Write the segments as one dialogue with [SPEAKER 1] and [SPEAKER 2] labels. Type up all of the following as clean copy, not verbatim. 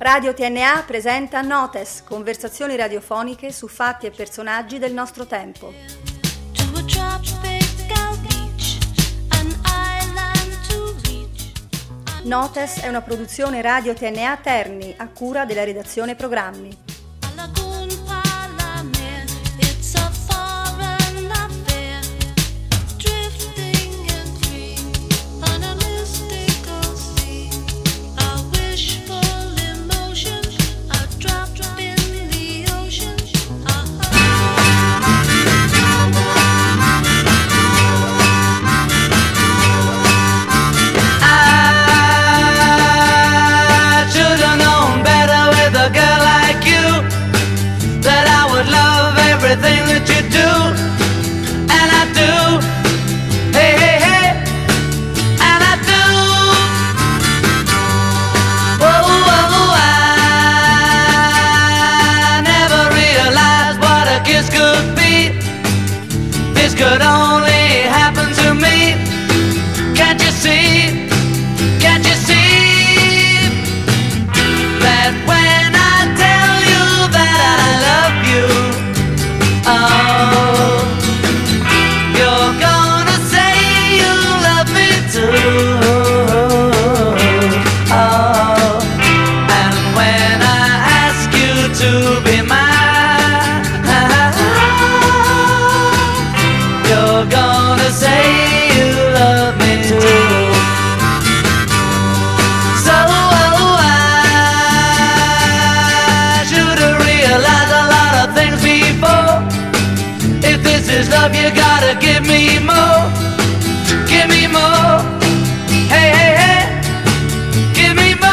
[SPEAKER 1] Radio TNA presenta Notes, conversazioni radiofoniche su fatti e personaggi del nostro tempo. Notes è una produzione Radio TNA Terni a cura della redazione programmi.
[SPEAKER 2] Everything that you do, and I do, hey, hey, hey, and I do. Oh, I never realized what a kiss could be. This could only happen to me. Can't you see, can't you see, that when I tell you that I love you, oh, you're gonna say you love me too. Oh, and when I ask you to be mine, you're gonna say you love me too. So I should have realized a lot of things before. If this is love, you gotta give me more. Give me more. Hey, hey, hey. Give me more.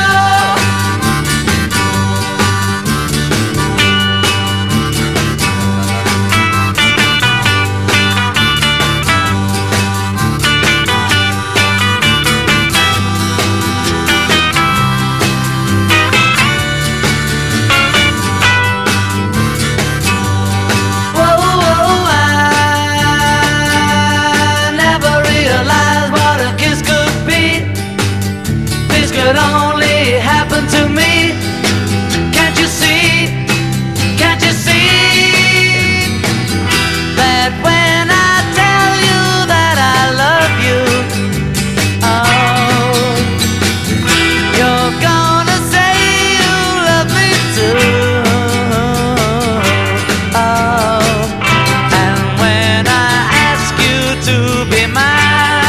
[SPEAKER 2] Could only happen to me. Can't you see, can't you see, that when I tell you that I love you, oh, you're gonna say you love me too. Oh, and when I ask you to be mine,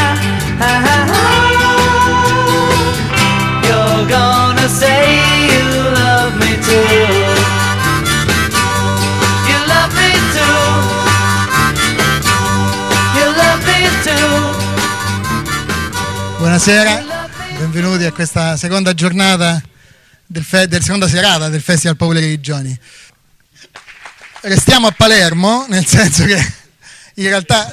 [SPEAKER 2] gonna say you love me too. You love me too. You love me too.
[SPEAKER 3] Buonasera, benvenuti a questa seconda giornata del seconda serata del Festival Popoli e Religioni. Restiamo a Palermo, nel senso che in realtà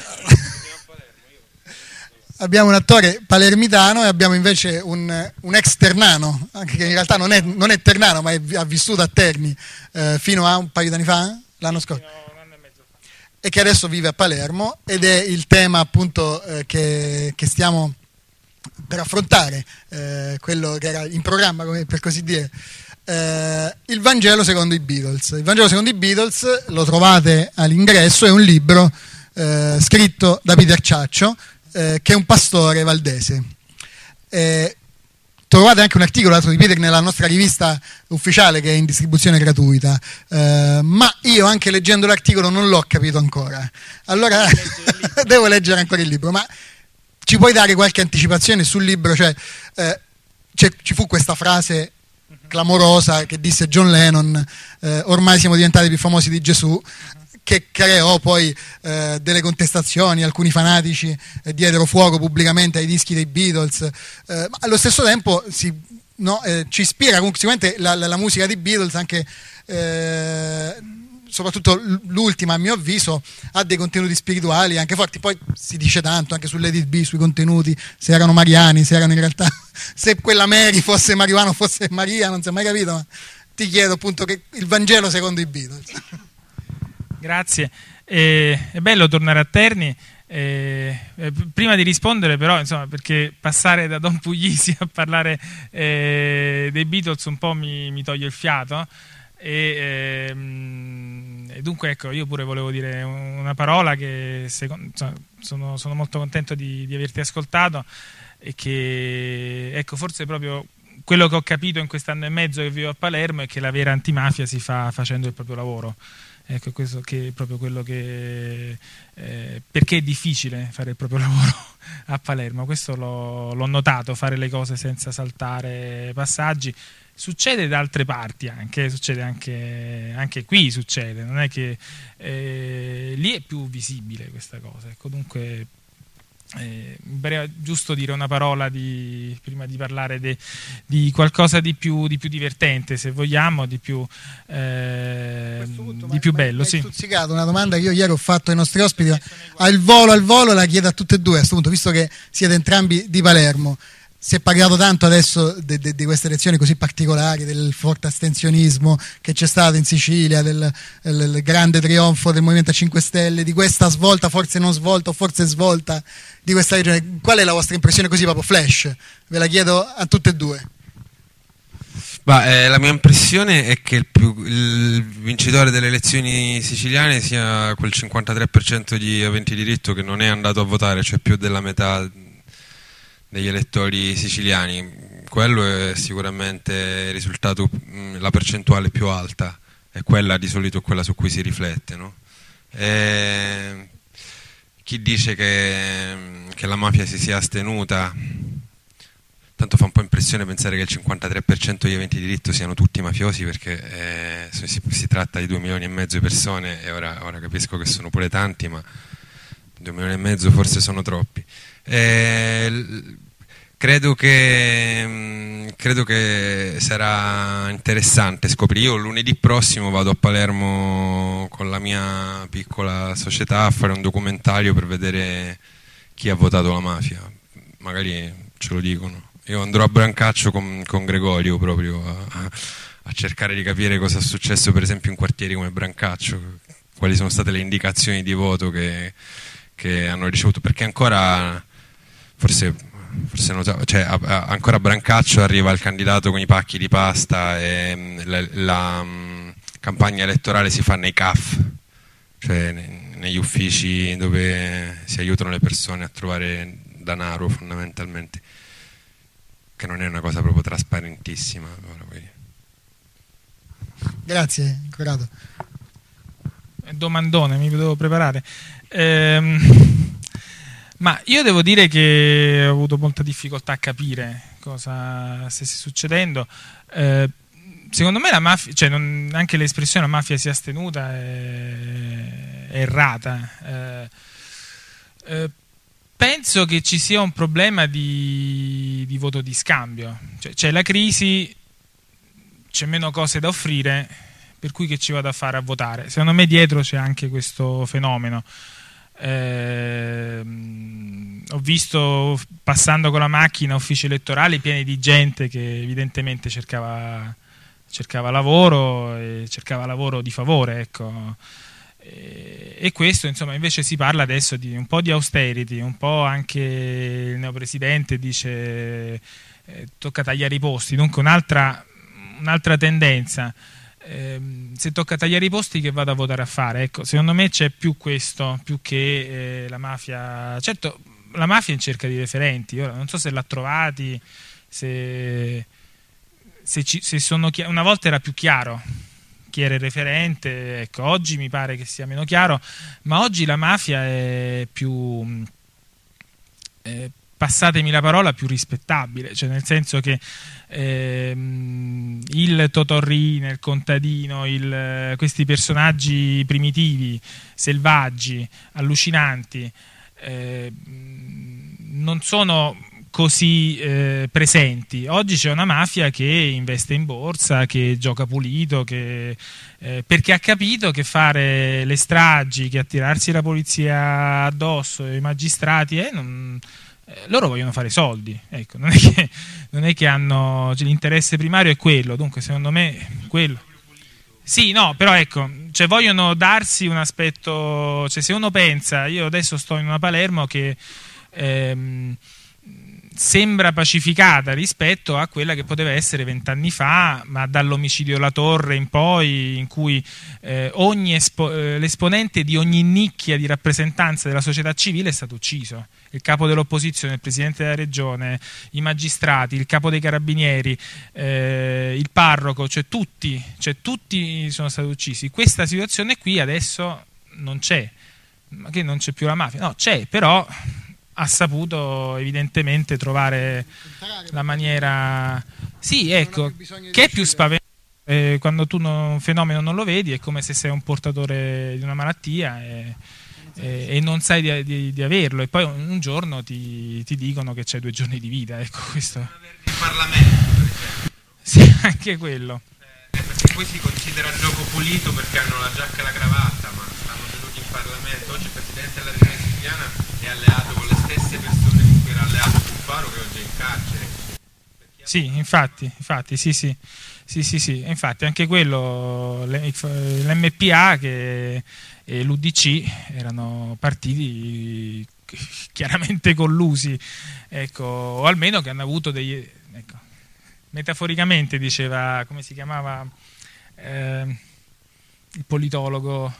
[SPEAKER 3] abbiamo un attore palermitano e abbiamo invece un ex ternano, anche che in realtà non è ternano, ma ha vissuto a Terni fino a un paio d'anni fa, l'anno scorso,
[SPEAKER 4] un anno e mezzo fa,
[SPEAKER 3] e che adesso vive a Palermo, ed è il tema appunto che stiamo per affrontare, quello che era in programma, per così dire, il Vangelo secondo i Beatles. Il Vangelo secondo i Beatles lo trovate all'ingresso, è un libro scritto da Peter Ciaccio, che è un pastore valdese. Trovate anche un articolo di Peter nella nostra rivista ufficiale, che è in distribuzione gratuita, ma io, anche leggendo l'articolo, non l'ho capito ancora, allora devo leggere ancora il libro. Ma ci puoi dare qualche anticipazione sul libro? Ci fu questa frase clamorosa che disse John Lennon, ormai siamo diventati più famosi di Gesù, che creò poi delle contestazioni. Alcuni fanatici diedero fuoco pubblicamente ai dischi dei Beatles, ma allo stesso tempo ci ispira comunque sicuramente la musica dei Beatles, anche soprattutto l'ultima, a mio avviso, ha dei contenuti spirituali anche forti. Poi si dice tanto anche sull'Edit B, sui contenuti, se erano mariani, se erano in realtà, se quella Mary fosse marijuana o fosse Maria, non si è mai capito, ma ti chiedo appunto che il Vangelo secondo i Beatles.
[SPEAKER 4] Grazie, è bello tornare a Terni. Prima di rispondere però, insomma, perché passare da Don Puglisi a parlare dei Beatles un po' mi toglie il fiato, e dunque ecco, io pure volevo dire una parola che sono molto contento di averti ascoltato, e che ecco, forse proprio quello che ho capito in quest'anno e mezzo che vivo a Palermo è che la vera antimafia si fa facendo il proprio lavoro. Ecco, questo che è proprio quello che perché è difficile fare il proprio lavoro a Palermo, questo l'ho notato, fare le cose senza saltare passaggi. Succede da altre parti anche, succede anche qui, succede, non è che lì è più visibile questa cosa, ecco. Dunque mi pareva giusto dire una parola prima di parlare di qualcosa di più divertente, se vogliamo, di più bello. Sì.
[SPEAKER 3] Stuzzicato una domanda che io ieri ho fatto ai nostri ospiti, al volo la chiedo a tutte e due, a questo punto, visto che siete entrambi di Palermo. Si è parlato tanto adesso di queste elezioni così particolari, del forte astensionismo che c'è stato in Sicilia, del grande trionfo del Movimento 5 Stelle, di questa svolta, forse non svolta o forse svolta di questa regione. Qual è la vostra impressione così proprio flash? Ve la chiedo a tutte e due.
[SPEAKER 5] La mia impressione è che il vincitore delle elezioni siciliane sia quel 53% di aventi diritto che non è andato a votare, cioè più della metà degli elettori siciliani. Quello è sicuramente il risultato, la percentuale più alta, e quella di solito è quella su cui si riflette, no? Chi dice che la mafia si sia astenuta, tanto fa un po' impressione pensare che il 53% degli aventi diritto siano tutti mafiosi, perché si tratta di 2,5 milioni di persone, e ora capisco che sono pure tanti, ma 2,5 milioni forse sono troppi. Credo che sarà interessante scoprire. Io lunedì prossimo vado a Palermo con la mia piccola società a fare un documentario per vedere chi ha votato la mafia, magari ce lo dicono. Io andrò a Brancaccio con Gregorio proprio a cercare di capire cosa è successo, per esempio in quartieri come Brancaccio, quali sono state le indicazioni di voto che hanno ricevuto, perché ancora forse non so, cioè, ancora a Brancaccio arriva il candidato con i pacchi di pasta, e la campagna elettorale si fa nei CAF, cioè negli uffici dove si aiutano le persone a trovare denaro, fondamentalmente, che non è una cosa proprio trasparentissima.
[SPEAKER 3] Grazie, Corrado.
[SPEAKER 4] Domandone, mi devo preparare. Ma io devo dire che ho avuto molta difficoltà a capire cosa stesse succedendo. Secondo me la mafia, cioè anche l'espressione la mafia si è astenuta è errata. Penso che ci sia un problema di voto di scambio. Cioè, c'è la crisi, c'è meno cose da offrire, per cui che ci vado a fare a votare? Secondo me dietro c'è anche questo fenomeno. Ho visto, passando con la macchina, uffici elettorali pieni di gente che evidentemente cercava lavoro, e cercava lavoro di favore, ecco. E questo, insomma, invece si parla adesso di un po' di austerity, un po' anche il neopresidente dice tocca tagliare i posti, dunque un'altra tendenza. Se tocca tagliare i posti, che vado a votare a fare? Ecco, secondo me c'è più questo, più che la mafia. Certo, la mafia è in cerca di referenti. Ora non so se l'ha trovati, se sono una volta era più chiaro chi era il referente, ecco, oggi mi pare che sia meno chiaro, ma oggi la mafia è più passatemi la parola, più rispettabile, cioè nel senso che il Totorrino, il contadino, questi personaggi primitivi, selvaggi, allucinanti, non sono così presenti. Oggi c'è una mafia che investe in borsa, che gioca pulito, perché ha capito che fare le stragi, che attirarsi la polizia addosso, i magistrati, loro vogliono fare soldi, ecco, non è che hanno, cioè, l'interesse primario è quello, dunque secondo me quello. Sì, no, però ecco, cioè vogliono darsi un aspetto, cioè se uno pensa, io adesso sto in una Palermo che sembra pacificata rispetto a quella che poteva essere 20 anni fa, ma dall'omicidio La Torre in poi, in cui l'esponente di ogni nicchia di rappresentanza della società civile è stato ucciso. Il capo dell'opposizione, il presidente della regione, i magistrati, il capo dei carabinieri, il parroco, cioè tutti sono stati uccisi. Questa situazione qui adesso non c'è, ma che non c'è più la mafia? No, c'è, però ha saputo evidentemente trovare la maniera, sì, ecco, che è più spaventante. Quando tu un fenomeno non lo vedi è come se sei un portatore di una malattia e non sai di averlo, e poi un giorno ti dicono che c'hai 2 giorni di vita, ecco, questo.
[SPEAKER 5] Il Parlamento, per esempio.
[SPEAKER 4] Sì, anche quello.
[SPEAKER 5] Perché poi si considera gioco pulito perché hanno la giacca e la cravatta, ma stanno tenuti in Parlamento. Oggi il Presidente della Regione Siciliana è alleato con le stesse persone con cui era alleato Cuffaro, che oggi è in carcere.
[SPEAKER 4] Sì, infatti, sì, infatti anche quello, l'MPA e l'UDC erano partiti chiaramente collusi, ecco, o almeno che hanno avuto degli, ecco, metaforicamente diceva, come si chiamava il politologo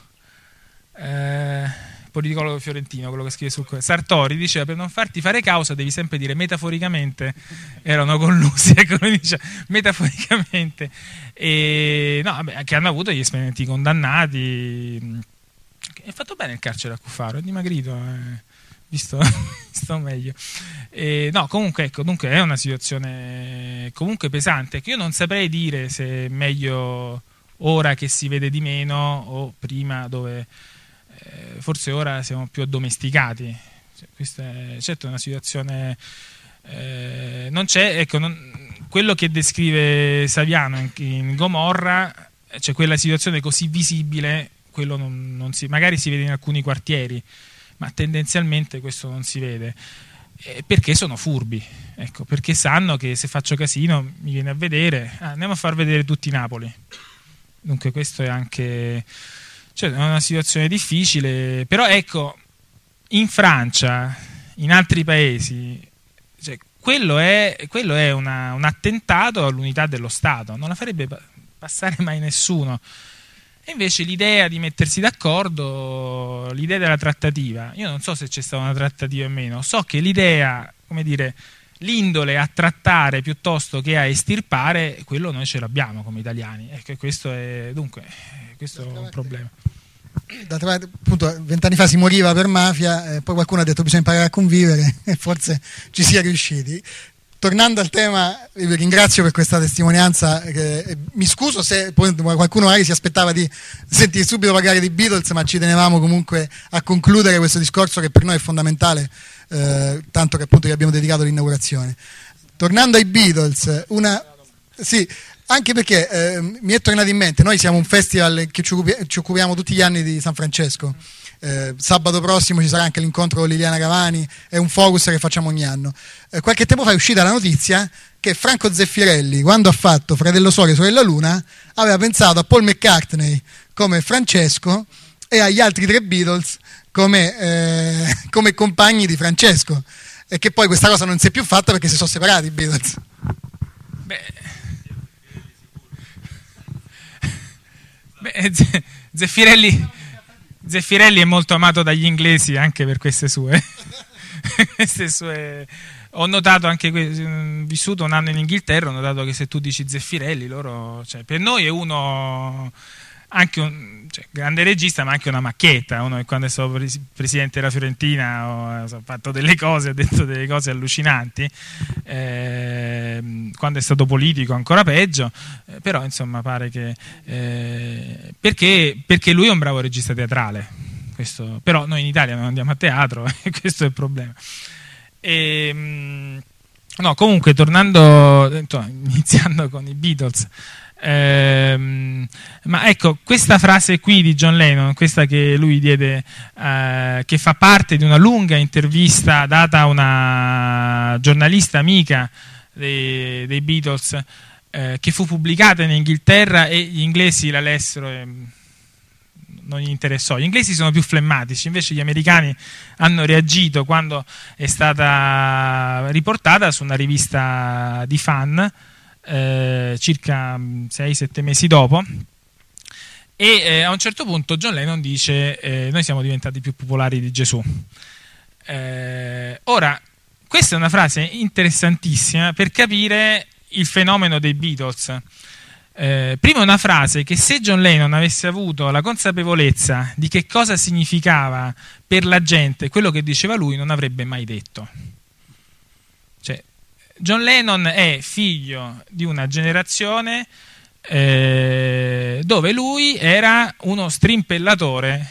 [SPEAKER 4] fiorentino, quello che scrive su Sartori, diceva: per non farti fare causa devi sempre dire metaforicamente erano collusi, ecco, dice metaforicamente, e no, vabbè, che hanno avuto gli esponenti condannati. È fatto bene il carcere a Cuffaro, è dimagrito, visto meglio. No, comunque, ecco, dunque è una situazione comunque pesante, che io non saprei dire se è meglio ora che si vede di meno o prima, dove forse ora siamo più addomesticati. Questa è certo una situazione, non c'è, ecco, quello che descrive Saviano in Gomorra, cioè quella situazione così visibile, quello non si, magari si vede in alcuni quartieri, ma tendenzialmente questo non si vede, perché sono furbi, ecco, perché sanno che se faccio casino mi viene a vedere, andiamo a far vedere tutti Napoli. Dunque questo è anche, cioè, è una situazione difficile, però ecco, in Francia, in altri paesi, cioè, quello è un attentato all'unità dello Stato, non la farebbe passare mai nessuno. E invece l'idea di mettersi d'accordo, l'idea della trattativa, io non so se c'è stata una trattativa o meno, so che l'idea, come dire, l'indole a trattare piuttosto che a estirpare, quello noi ce l'abbiamo come italiani, ecco, questo è un problema.
[SPEAKER 3] Appunto, 20 anni fa si moriva per mafia, poi qualcuno ha detto bisogna imparare a convivere e forse ci si è riusciti. Tornando al tema, vi ringrazio per questa testimonianza, mi scuso se qualcuno magari si aspettava di sentire subito parlare di Beatles, ma ci tenevamo comunque a concludere questo discorso che per noi è fondamentale, tanto che appunto gli abbiamo dedicato l'inaugurazione. Tornando ai Beatles, sì, anche perché mi è tornato in mente, noi siamo un festival che ci occupiamo tutti gli anni di San Francesco. Sabato prossimo ci sarà anche l'incontro con Liliana Cavani, è un focus che facciamo ogni anno. Qualche tempo fa è uscita la notizia che Franco Zeffirelli, quando ha fatto Fratello Sole e Sorella Luna, aveva pensato a Paul McCartney come Francesco e agli altri 3 Beatles come compagni di Francesco, e che poi questa cosa non si è più fatta perché si sono separati i Beatles.
[SPEAKER 4] Zeffirelli è molto amato dagli inglesi anche per queste sue ho notato anche, vissuto un anno in Inghilterra, ho notato che se tu dici Zeffirelli, loro, cioè, per noi è uno anche grande regista, ma anche una macchietta, uno che quando è stato presidente della Fiorentina ha fatto delle cose, ha detto delle cose allucinanti, quando è stato politico ancora peggio, però insomma pare che perché lui è un bravo regista teatrale, questo, però noi in Italia non andiamo a teatro e questo è il problema. No, comunque iniziando con i Beatles, ma ecco, questa frase qui di John Lennon, questa che lui diede, che fa parte di una lunga intervista data a una giornalista amica dei Beatles, che fu pubblicata in Inghilterra e gli inglesi la lessero e non gli interessò. Gli inglesi sono più flemmatici, invece gli americani hanno reagito quando è stata riportata su una rivista di fan circa 6-7 mesi dopo, e a un certo punto John Lennon dice noi siamo diventati più popolari di Gesù. Ora, questa è una frase interessantissima per capire il fenomeno dei Beatles. Prima una frase che, se John Lennon avesse avuto la consapevolezza di che cosa significava per la gente quello che diceva lui, non avrebbe mai detto. Cioè, John Lennon è figlio di una generazione dove lui era uno strimpellatore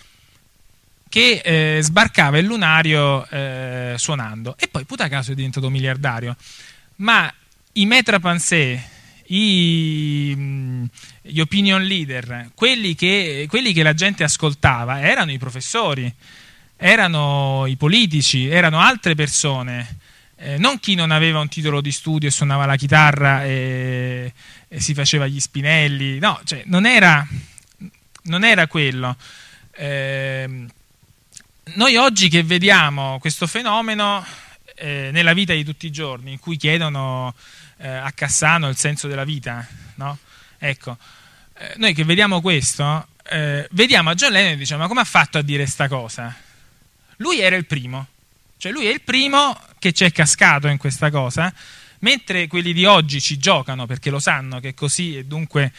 [SPEAKER 4] che sbarcava il lunario suonando, e poi puta caso è diventato miliardario. Ma i maître à penser, gli opinion leader, quelli che la gente ascoltava, erano i professori, erano i politici, erano altre persone, non chi non aveva un titolo di studio e suonava la chitarra e si faceva gli spinelli. No, cioè, non era quello. Noi oggi che vediamo questo fenomeno nella vita di tutti i giorni, in cui chiedono a Cassano il senso della vita, no? Ecco, noi che vediamo questo, vediamo a John Lennon e diciamo: ma come ha fatto a dire sta cosa? Lui era il primo, cioè lui è il primo che ci è cascato in questa cosa, mentre quelli di oggi ci giocano perché lo sanno che è così, e dunque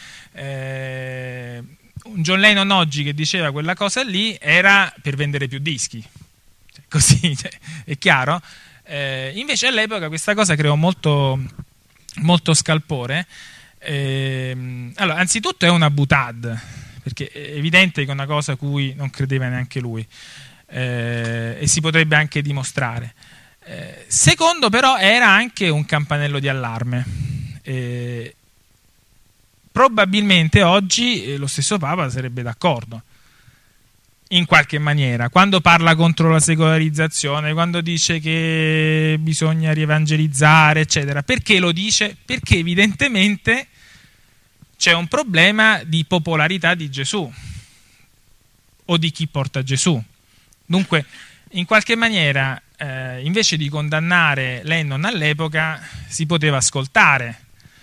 [SPEAKER 4] un John Lennon oggi che diceva quella cosa lì era per vendere più dischi, cioè, così, cioè, è chiaro. Invece all'epoca questa cosa creò molto scalpore. Allora, anzitutto è una boutade, perché è evidente che è una cosa a cui non credeva neanche lui, e si potrebbe anche dimostrare. Secondo, però, era anche un campanello di allarme. Probabilmente oggi lo stesso Papa sarebbe d'accordo in qualche maniera quando parla contro la secolarizzazione, quando dice che bisogna rievangelizzare, eccetera. Perché lo dice? Perché evidentemente c'è un problema di popolarità di Gesù o di chi porta Gesù. Dunque, in qualche maniera, invece di condannare Lennon all'epoca, si poteva ascoltare,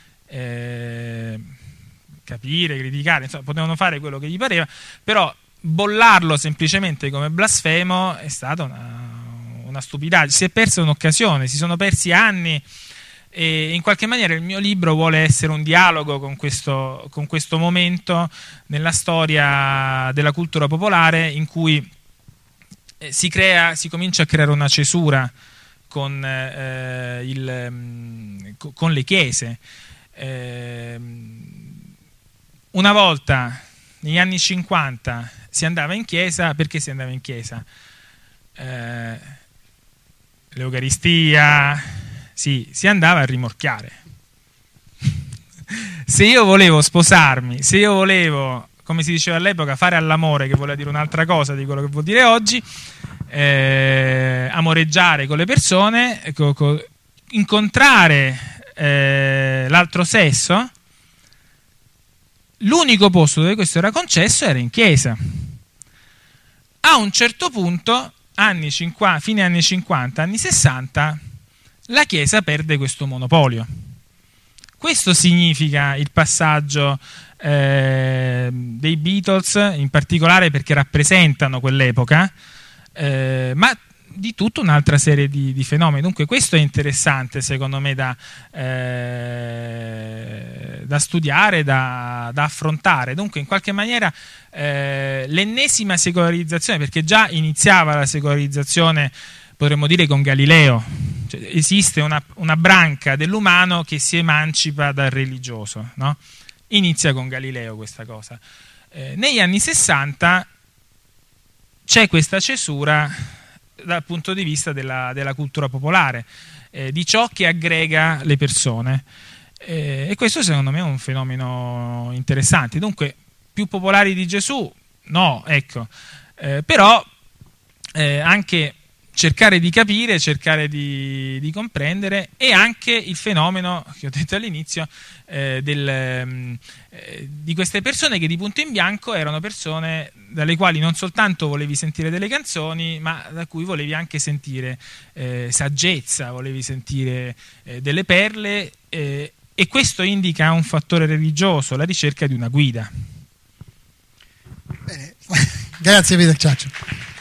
[SPEAKER 4] capire, criticare, insomma, potevano fare quello che gli pareva, però bollarlo semplicemente come blasfemo è stata una stupidaggine. Si è persa un'occasione, si sono persi anni, e in qualche maniera il mio libro vuole essere un dialogo con questo momento nella storia della cultura popolare, in cui si comincia a creare una cesura con le chiese. Una volta, negli anni 50, si andava in chiesa. Perché si andava in chiesa? L'Eucaristia, sì, si andava a rimorchiare. Se io volevo sposarmi, se io volevo, come si diceva all'epoca, fare all'amore, che voleva dire un'altra cosa di quello che vuol dire oggi, amoreggiare con le persone, incontrare l'altro sesso, l'unico posto dove questo era concesso era in chiesa. A un certo punto, fine anni 50, anni 60, la chiesa perde questo monopolio. Questo significa il passaggio dei Beatles, in particolare perché rappresentano quell'epoca, ma di tutta un'altra serie di fenomeni. Dunque questo è interessante, secondo me, da studiare, da affrontare. Dunque, in qualche maniera, l'ennesima secolarizzazione, perché già iniziava la secolarizzazione, potremmo dire, con Galileo. Cioè, esiste una branca dell'umano che si emancipa dal religioso, no? Inizia con Galileo questa cosa. Negli anni 60 c'è questa cesura dal punto di vista della cultura popolare, di ciò che aggrega le persone, e questo secondo me è un fenomeno interessante. Dunque, più popolari di Gesù? No, ecco, però anche cercare di capire, cercare di comprendere, e anche il fenomeno che ho detto all'inizio di queste persone che di punto in bianco erano persone dalle quali non soltanto volevi sentire delle canzoni, ma da cui volevi anche sentire saggezza, volevi sentire delle perle, e questo indica un fattore religioso, la ricerca di una guida.
[SPEAKER 3] Bene. Grazie Peter Ciaccio.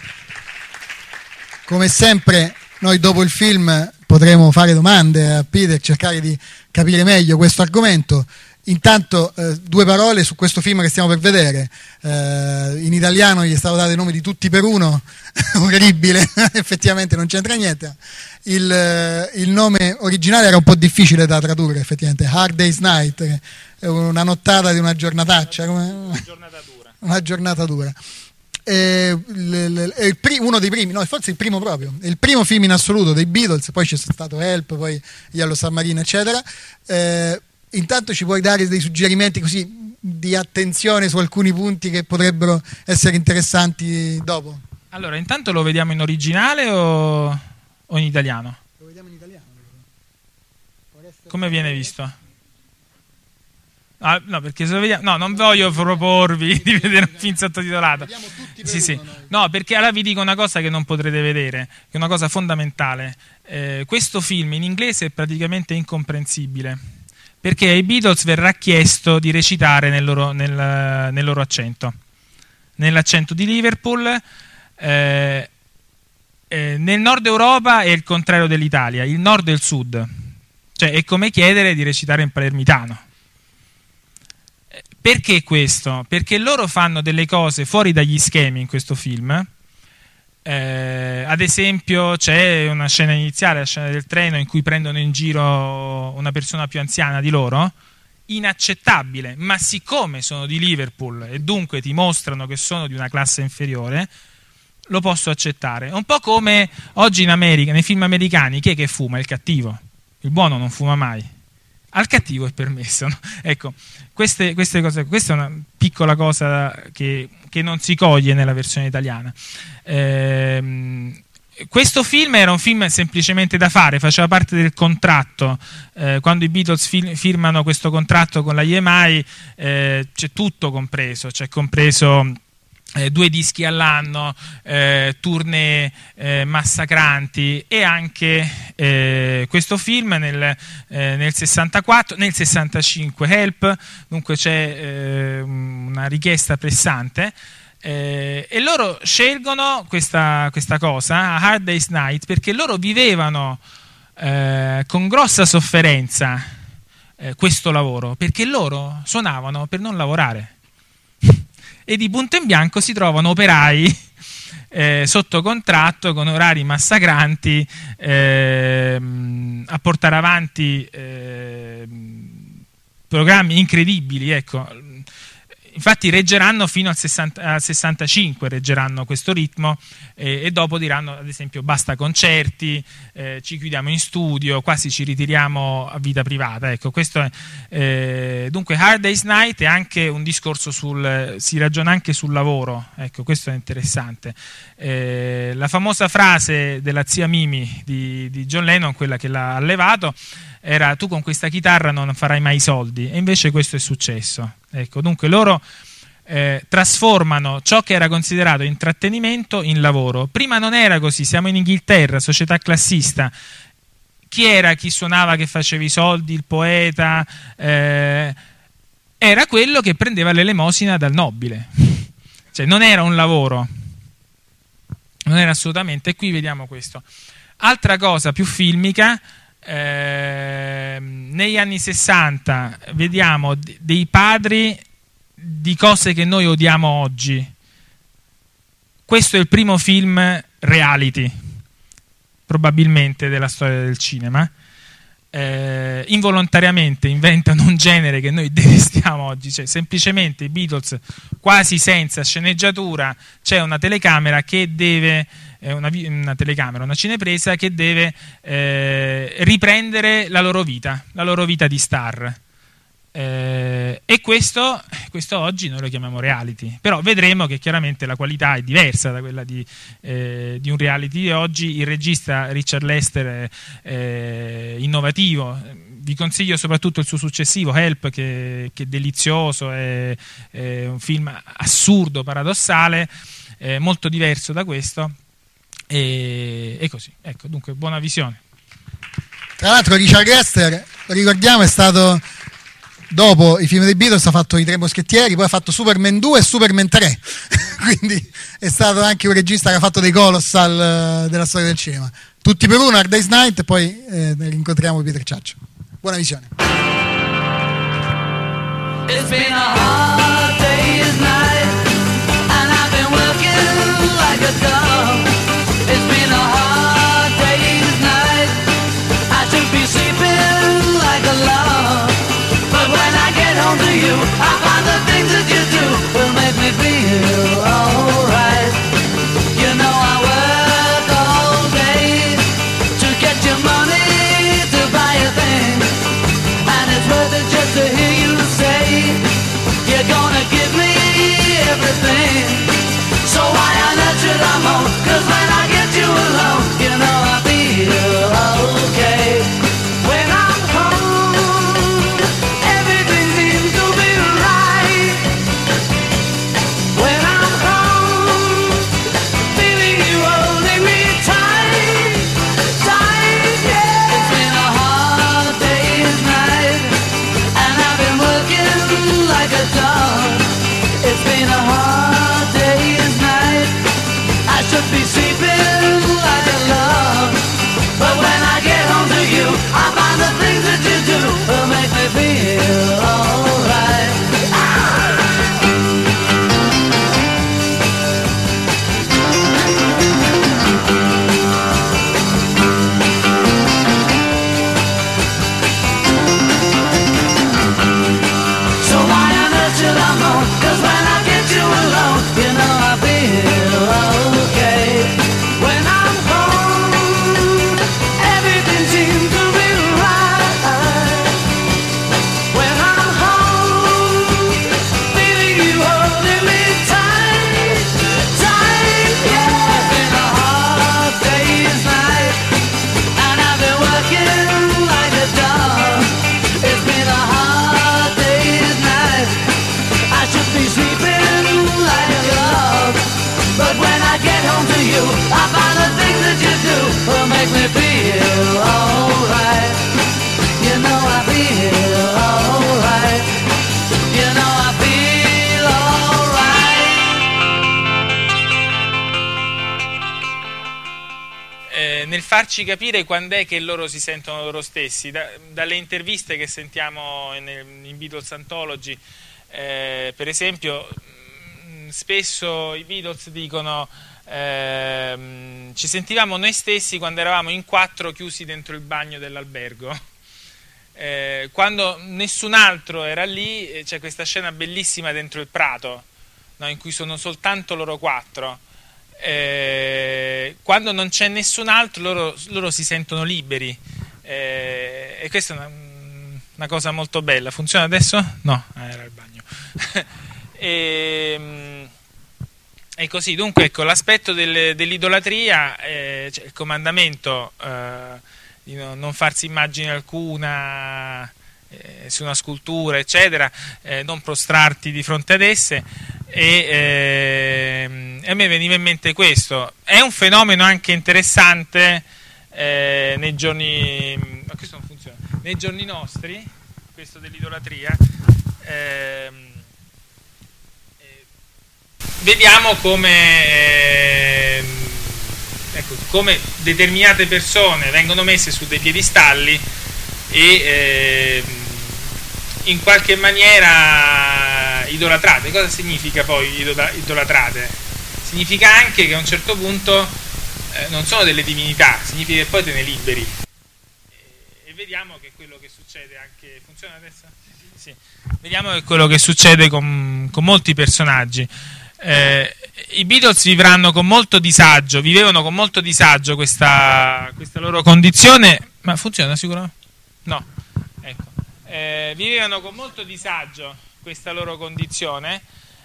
[SPEAKER 3] Come sempre noi dopo il film potremo fare domande a Peter, cercare di capire meglio questo argomento. Intanto 2 parole su questo film che stiamo per vedere. In italiano gli è stato dato il nome di Tutti per uno, orribile, effettivamente non c'entra niente. Il nome originale era un po' difficile da tradurre, effettivamente, Hard Day's Night, che è una nottata di una giornataccia, una giornata dura. È uno dei primi, no, forse il primo proprio, è il primo film in assoluto dei Beatles, poi c'è stato Help, poi Yellow Submarine, eccetera. Intanto ci puoi dare dei suggerimenti così di attenzione su alcuni punti che potrebbero essere interessanti dopo?
[SPEAKER 4] Allora, intanto lo vediamo in originale o in italiano?
[SPEAKER 3] Lo vediamo in italiano.
[SPEAKER 4] Come viene visto? No, perché se lo vediamo, no, non voglio proporvi di vedere un film sottotitolato. Sì. No, perché allora vi dico una cosa che non potrete vedere, che è una cosa fondamentale. Questo film in inglese è praticamente incomprensibile, perché ai Beatles verrà chiesto di recitare nel loro accento, nell'accento di Liverpool. Nel nord Europa è il contrario dell'Italia, il nord e il sud, cioè è come chiedere di recitare in palermitano. Perché questo? Perché loro fanno delle cose fuori dagli schemi in questo film. Ad esempio c'è una scena iniziale, la scena del treno, in cui prendono in giro una persona più anziana di loro, inaccettabile, ma siccome sono di Liverpool e dunque ti mostrano che sono di una classe inferiore, lo posso accettare. È un po' come oggi in America, nei film americani, chi è che fuma? Il cattivo. Il buono non fuma mai. Al cattivo è permesso, no? Ecco, queste cose, questa è una piccola cosa che non si coglie nella versione italiana. Questo film era un film semplicemente da fare, faceva parte del contratto. Quando i Beatles firmano questo contratto con la EMI, c'è tutto compreso, c'è compreso 2 dischi all'anno, tournée massacranti, e anche questo film nel 64, nel 65 Help, dunque c'è una richiesta pressante, e loro scelgono questa cosa, A Hard Day's Night, perché loro vivevano con grossa sofferenza questo lavoro, perché loro suonavano per non lavorare. E di punto in bianco si trovano operai sotto contratto con orari massacranti a portare avanti programmi incredibili, ecco. Infatti reggeranno fino al 65, reggeranno questo ritmo, e dopo diranno, ad esempio, basta concerti, ci chiudiamo in studio, quasi ci ritiriamo a vita privata. Ecco, questo è, dunque Hard Day's Night è anche un discorso si ragiona anche sul lavoro, ecco, questo è interessante. La famosa frase della zia Mimi di John Lennon, quella che l'ha allevato, era: tu con questa chitarra non farai mai soldi, e invece questo è successo. Ecco, dunque loro trasformano ciò che era considerato intrattenimento in lavoro. Prima non era così, siamo in Inghilterra, società classista. Chi era chi suonava, che faceva i soldi? Il poeta? Era quello che prendeva l'elemosina dal nobile. Cioè non era un lavoro, non era assolutamente. E qui vediamo questo. Altra cosa più filmica. Negli anni 60 vediamo dei padri di cose che noi odiamo oggi. Questo è il primo film reality probabilmente della storia del cinema. Involontariamente inventano un genere che noi detestiamo oggi, cioè semplicemente i Beatles, quasi senza sceneggiatura, c'è una telecamera che deve una cinepresa che deve riprendere la loro vita di star. E questo oggi noi lo chiamiamo reality, però vedremo che chiaramente la qualità è diversa da quella di un reality di oggi. Il regista Richard Lester è innovativo, vi consiglio soprattutto il suo successivo Help, che è delizioso, è un film assurdo, paradossale, molto diverso da questo, e così, ecco, dunque buona visione.
[SPEAKER 3] Tra l'altro Richard Lester, lo ricordiamo, è stato, dopo i film dei Beatles, ha fatto I Tre Moschettieri, poi ha fatto Superman 2 e Superman 3 quindi è stato anche un regista che ha fatto dei colossal della storia del cinema. Tutti per uno, Hard Day's Night, e poi incontriamo Peter Ciaccio. Buona visione.
[SPEAKER 2] It's been a hard day's night, and I've been working like a dog. It's been a hard day's night, I should be sleeping like a log. But when I get home to you, I find the things that you do will make me feel alright. You know I work all day to get your money to buy a thing, and it's worth it just to hear you say you're gonna give me everything. So why on earth should I moan? 'Cause when I get you alone, you know I feel okay. When I'm home, everything seems to be right. When I'm home, feeling you holding me tight, tight, yeah. It's been a hard day's night, and I've been working like a dog. It's been a hard day's night, I should be sleeping like a log. But when I get home to you, I find the things that you do will make me feel alright. So why on earth should I moan? 'Cause when I get you alone, you know I feel okay. When I'm home, everything seems to be right. When I'm home, feeling you holding me tight, tight, yeah. It's been a hard day's night, and I've been working like a dog. It's been a hard day's night, I should be sleeping like a log. But when I get home to you, I find the things that you do will make me feel alright. You know I feel alright. You know I feel alright.
[SPEAKER 4] Nel farci capire quando è che loro si sentono loro stessi, dalle interviste che sentiamo in Beatles Anthology, per esempio, spesso i Beatles dicono ci sentivamo noi stessi quando eravamo in 4 chiusi dentro il bagno dell'albergo, quando nessun altro era lì. C'è questa scena bellissima dentro il prato, no, in cui sono soltanto loro 4. Quando non c'è nessun altro, loro si sentono liberi, e questa è una cosa molto bella. Funziona adesso? No, era il bagno. E così, dunque, ecco, l'aspetto dell'idolatria, cioè il comandamento di non farsi immagine alcuna su una scultura, eccetera, non prostrarti di fronte ad esse. E a me veniva in mente questo. È un fenomeno anche interessante nei giorni, ma questo non funziona, nei giorni nostri, questo dell'idolatria. Vediamo come determinate persone vengono messe su dei piedistalli e in qualche maniera idolatrate. Cosa significa poi idolatrate? Significa anche che a un certo punto non sono delle divinità, significa che poi te ne liberi. E vediamo che quello che succede anche... Funziona adesso? Sì. Vediamo che quello che succede con molti personaggi. I Beatles vivevano con molto disagio questa loro condizione. Ma funziona sicuro? No, ecco. vivevano con molto disagio questa loro condizione,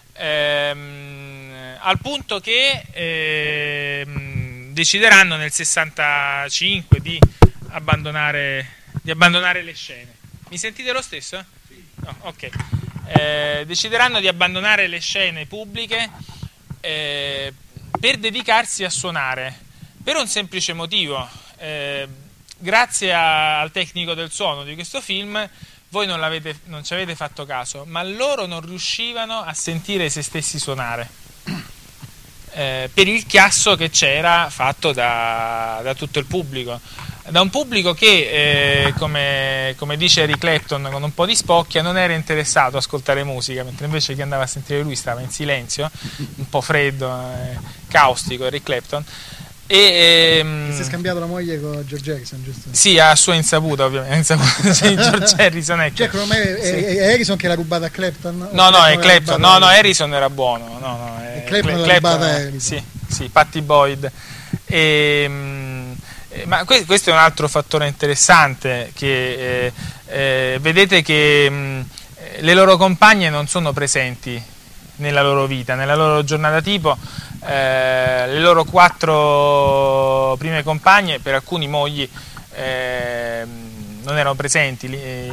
[SPEAKER 4] al punto che decideranno nel 65 di abbandonare le scene. Mi sentite lo stesso? No, ok. Decideranno di abbandonare le scene pubbliche per dedicarsi a suonare, per un semplice motivo. Grazie al tecnico del suono di questo film, voi non ci avete fatto caso, ma loro non riuscivano a sentire se stessi suonare, per il chiasso che c'era fatto da tutto il pubblico, da un pubblico che, come dice Eric Clapton con un po' di spocchia, non era interessato a ascoltare musica, mentre invece chi andava a sentire lui stava in silenzio, un po' freddo, caustico, Eric Clapton. Si
[SPEAKER 3] è scambiato la moglie con George Harrison, giusto?
[SPEAKER 4] Sì, a sua insaputa, ovviamente. Sì, George Harrison, ecco.
[SPEAKER 3] Cioè, secondo me è Harrison che l'ha rubata a Clapton?
[SPEAKER 4] No, è Clapton. No, Harrison era buono. È
[SPEAKER 3] Clapton l'ha rubata a Harrison.
[SPEAKER 4] Sì, Patty Boyd. Ma questo è un altro fattore interessante, che vedete che le loro compagne non sono presenti nella loro vita, nella loro giornata tipo. Le loro 4 prime compagne, per alcuni mogli, non erano presenti,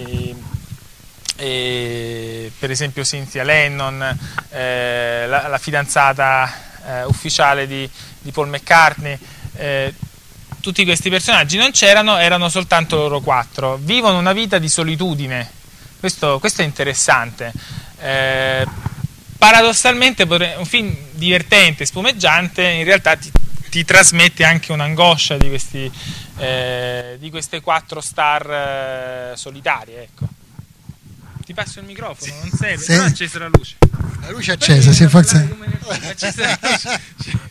[SPEAKER 4] per esempio Cynthia Lennon, la fidanzata ufficiale di Paul McCartney, tutti questi personaggi non c'erano, erano soltanto loro 4. Vivono una vita di solitudine, questo è interessante. Paradossalmente un film divertente, spumeggiante, in realtà ti trasmette anche un'angoscia di queste 4 star solitarie, ecco. Ti passo il microfono, non serve,
[SPEAKER 3] sì.
[SPEAKER 4] Però è accesa la luce.
[SPEAKER 3] La luce è accesa, sì, forse.
[SPEAKER 4] Accesa la luce.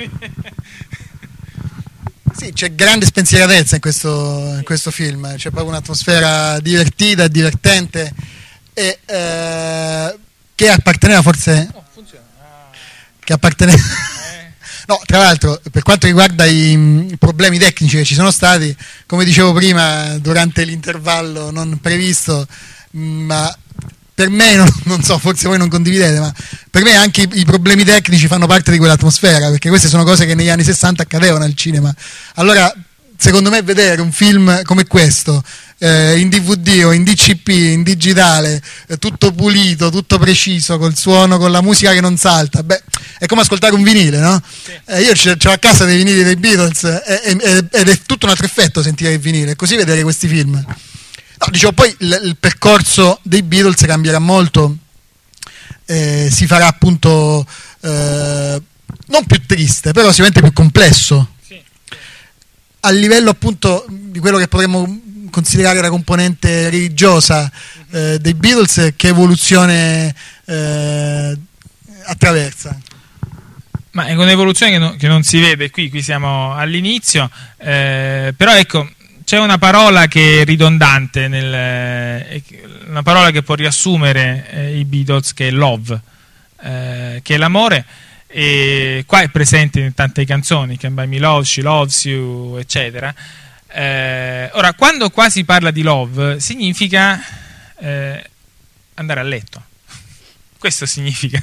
[SPEAKER 3] Sì, c'è grande spensieratezza in questo film, c'è proprio un'atmosfera divertita, divertente e che apparteneva forse...
[SPEAKER 4] Oh, funziona.
[SPEAKER 3] Che apparteneva... No, tra l'altro, per quanto riguarda i problemi tecnici che ci sono stati, come dicevo prima, durante l'intervallo non previsto, ma per me, non so, forse voi non condividete, ma per me anche i problemi tecnici fanno parte di quell'atmosfera, perché queste sono cose che negli anni 60 accadevano al cinema. Allora, secondo me, vedere un film come questo, in DVD o in DCP, in digitale, tutto pulito, tutto preciso, col suono, con la musica che non salta, è come ascoltare un vinile, no?
[SPEAKER 4] Sì.
[SPEAKER 3] Io c'ho a casa dei vinili dei Beatles ed è tutto un altro effetto sentire il vinile, così vedere questi film. No, dicevo, poi il percorso dei Beatles cambierà molto, si farà appunto non più triste, però sicuramente più complesso.
[SPEAKER 4] Sì.
[SPEAKER 3] A livello appunto di quello che potremmo considerare la componente religiosa dei Beatles, che evoluzione attraversa?
[SPEAKER 4] Ma è un'evoluzione che non si vede qui siamo all'inizio, però ecco, c'è una parola che è ridondante, una parola che può riassumere i Beatles, che è love, che è l'amore, e qua è presente in tante canzoni, Can't Buy Me Love, She Loves You, eccetera. Ora, quando qua si parla di love, significa andare a letto. Questo significa.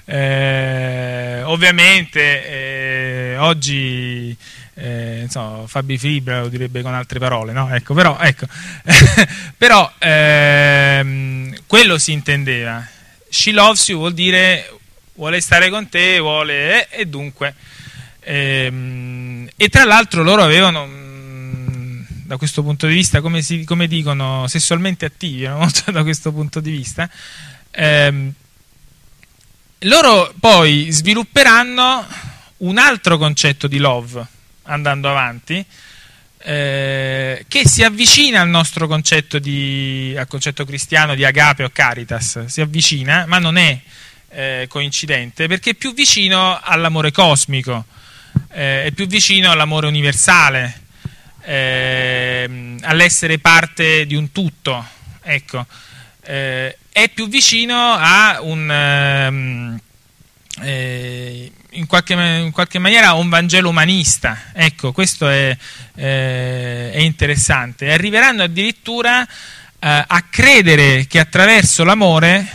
[SPEAKER 4] Ovviamente oggi insomma, Fabi Fibra lo direbbe con altre parole, no? Ecco, però quello si intendeva. She loves you vuol dire vuole stare con te, vuole, e dunque e tra l'altro loro avevano, da questo punto di vista, come dicono, sessualmente attivi, no? Da questo punto di vista, loro poi svilupperanno un altro concetto di love andando avanti, che si avvicina al nostro concetto al concetto cristiano di agape o caritas, si avvicina, ma non è coincidente, perché è più vicino all'amore cosmico, è più vicino all'amore universale, all'essere parte di un tutto, ecco, è più vicino a in qualche maniera a un Vangelo umanista, ecco, questo è interessante. Arriveranno addirittura a credere che attraverso l'amore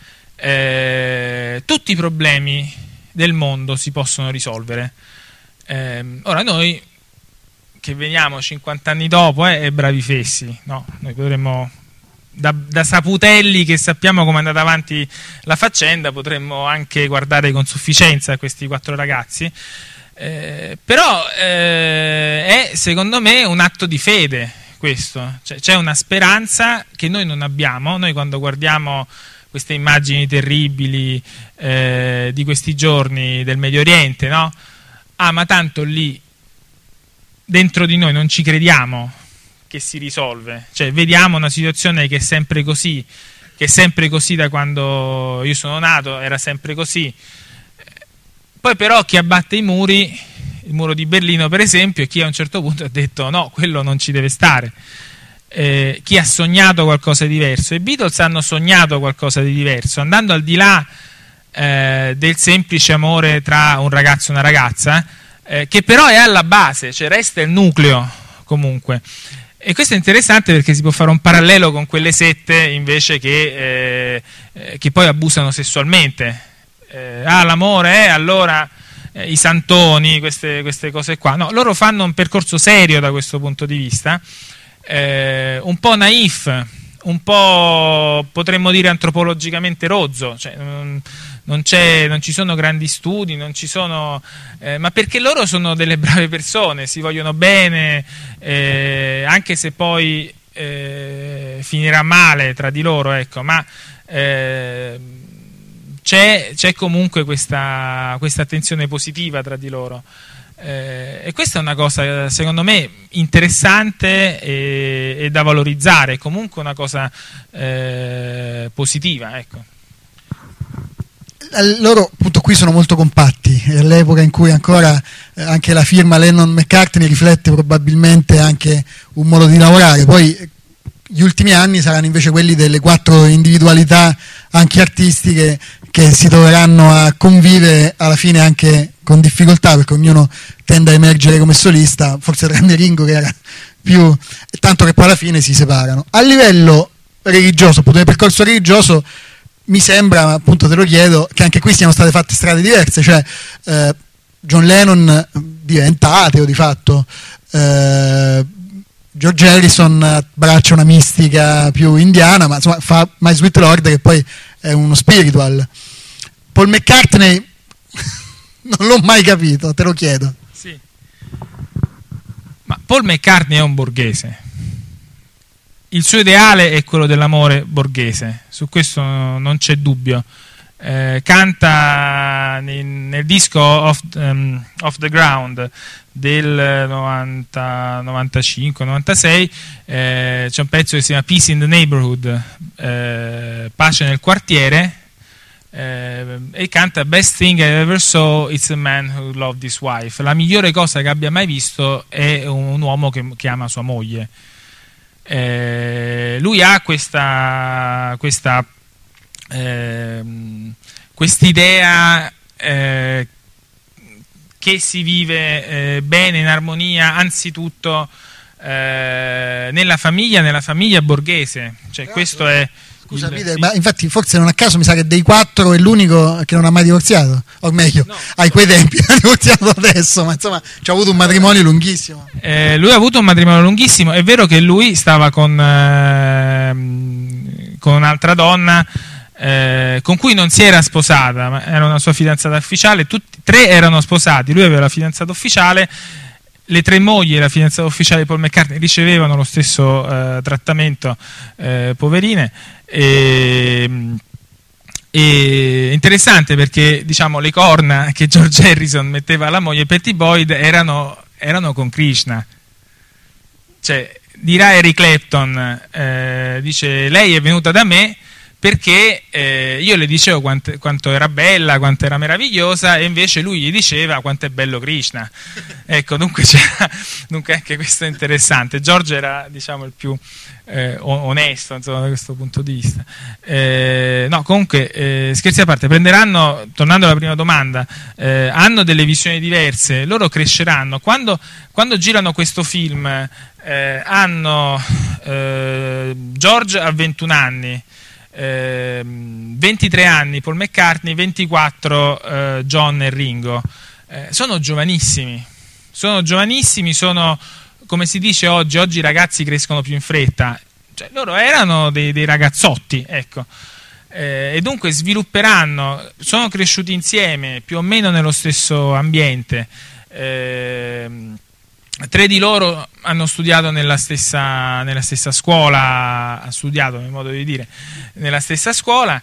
[SPEAKER 4] tutti i problemi del mondo si possono risolvere. Ora noi che veniamo 50 anni dopo bravi fessi, no? Noi potremmo da saputelli che sappiamo come è andata avanti la faccenda, potremmo anche guardare con sufficienza questi 4 ragazzi, però è secondo me un atto di fede questo, cioè, c'è una speranza che noi non abbiamo. Noi quando guardiamo queste immagini terribili di questi giorni del Medio Oriente, no? Ma tanto lì dentro di noi non ci crediamo che si risolve, cioè vediamo una situazione che è sempre così da quando io sono nato, era sempre così. Poi però chi abbatte i muri, il muro di Berlino per esempio, e chi a un certo punto ha detto no, quello non ci deve stare, chi ha sognato qualcosa di diverso. I Beatles hanno sognato qualcosa di diverso, andando al di là del semplice amore tra un ragazzo e una ragazza, che però è alla base, cioè resta il nucleo comunque. E questo è interessante perché si può fare un parallelo con quelle sette invece che poi abusano sessualmente. L'amore allora i santoni, queste cose qua. No, loro fanno un percorso serio da questo punto di vista, un po' naif, un po' potremmo dire antropologicamente rozzo, cioè non ci sono grandi studi, non ci sono, ma perché loro sono delle brave persone, si vogliono bene, anche se poi finirà male tra di loro, ecco, ma c'è comunque questa attenzione positiva tra di loro, e questa è una cosa secondo me interessante e da valorizzare, comunque una cosa positiva, ecco.
[SPEAKER 3] Loro appunto qui sono molto compatti, è l'epoca in cui ancora anche la firma Lennon-McCartney riflette probabilmente anche un modo di lavorare. Poi gli ultimi anni saranno invece quelli delle 4 individualità anche artistiche che si troveranno a convivere alla fine anche con difficoltà, perché ognuno tende a emergere come solista, forse tranne Ringo che era più, tanto che poi alla fine si separano. A livello religioso, appunto nel percorso religioso, mi sembra, appunto te lo chiedo, che anche qui siano state fatte strade diverse, cioè John Lennon diventa ateo di fatto, George Harrison abbraccia una mistica più indiana, ma insomma fa My Sweet Lord che poi è uno spiritual. Paul McCartney non l'ho mai capito, te lo chiedo.
[SPEAKER 4] Sì. Ma Paul McCartney è un borghese. Il suo ideale è quello dell'amore borghese, su questo non c'è dubbio. Canta nel disco Off the Ground del 95-96, c'è un pezzo che si chiama Peace in the Neighborhood, pace nel quartiere, e canta Best thing I ever saw, it's a man who loved his wife. La migliore cosa che abbia mai visto è un uomo che ama sua moglie. Lui ha quest'idea che si vive bene, in armonia, anzitutto nella famiglia borghese, cioè questo è.
[SPEAKER 3] Scusa Peter, ma infatti forse non a caso mi sa che dei 4 è l'unico che non ha mai divorziato, o meglio, no, ai quei tempi ha divorziato adesso, ma insomma ci ha avuto un matrimonio lunghissimo.
[SPEAKER 4] Lui ha avuto un matrimonio lunghissimo, è vero che lui stava con un'altra donna con cui non si era sposata, ma era una sua fidanzata ufficiale, tutti 3 erano sposati, lui aveva la fidanzata ufficiale. Le 3 mogli e la fidanzata ufficiale di Paul McCartney ricevevano lo stesso trattamento, poverine. E interessante perché diciamo le corna che George Harrison metteva alla moglie, Pattie Boyd erano con Krishna. Cioè, dirà Eric Clapton, dice lei è venuta da me perché io le dicevo quanto era bella, quanto era meravigliosa, e invece lui gli diceva quanto è bello Krishna. Ecco, dunque anche questo è interessante. George era, diciamo, il più onesto, insomma, da questo punto di vista. No, comunque, scherzi a parte, tornando alla prima domanda, hanno delle visioni diverse, loro cresceranno. Quando girano questo film, hanno George ha 21 anni, 23 anni Paul McCartney, 24 John e Ringo. Sono giovanissimi, sono, come si dice oggi i ragazzi crescono più in fretta, cioè, loro erano dei ragazzotti, ecco. E dunque svilupperanno, sono cresciuti insieme più o meno nello stesso ambiente. 3 di loro hanno studiato nella stessa scuola, nella stessa scuola.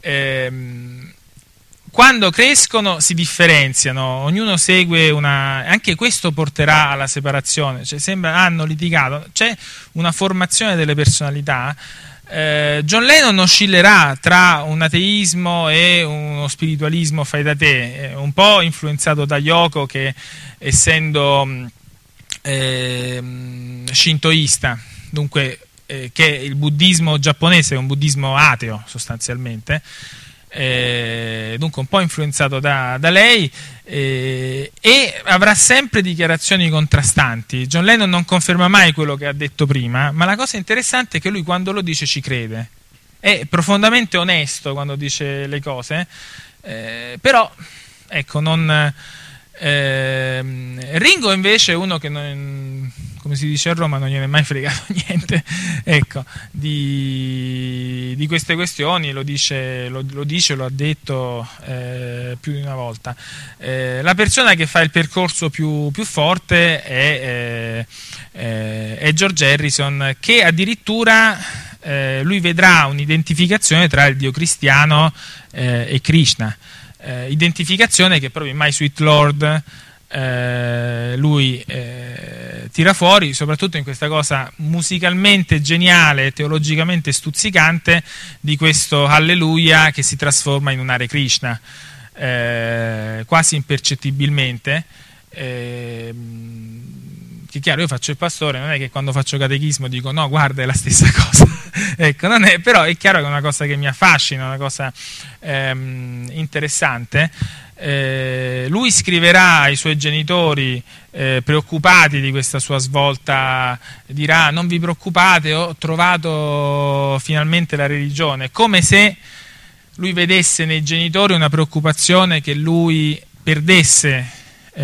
[SPEAKER 4] Quando crescono si differenziano, ognuno segue anche questo porterà alla separazione, cioè hanno litigato, c'è una formazione delle personalità. John Lennon oscillerà tra un ateismo e uno spiritualismo fai da te, un po' influenzato da Yoko, che essendo shintoista, dunque che il buddismo giapponese è un buddismo ateo sostanzialmente, dunque un po' influenzato da lei, e avrà sempre dichiarazioni contrastanti. John Lennon non conferma mai quello che ha detto prima, ma la cosa interessante è che lui quando lo dice ci crede, è profondamente onesto quando dice le cose, però ecco, non Ringo invece è uno che non, come si dice a Roma, non gliene è mai fregato niente, ecco, di queste questioni, lo ha detto più di una volta. La persona che fa il percorso più forte è George Harrison, che addirittura lui vedrà un'identificazione tra il Dio cristiano e Krishna. Identificazione che proprio in My Sweet Lord lui tira fuori, soprattutto in questa cosa musicalmente geniale, teologicamente stuzzicante di questo Alleluia che si trasforma in un Hare Krishna, quasi impercettibilmente. Che chiaro, io faccio il pastore, non è che quando faccio catechismo dico no, guarda, è la stessa cosa. Ecco, non è, però è chiaro che è una cosa che mi affascina, una cosa interessante. Lui scriverà ai suoi genitori, preoccupati di questa sua svolta, dirà: non vi preoccupate, ho trovato finalmente la religione, come se lui vedesse nei genitori una preoccupazione che lui perdesse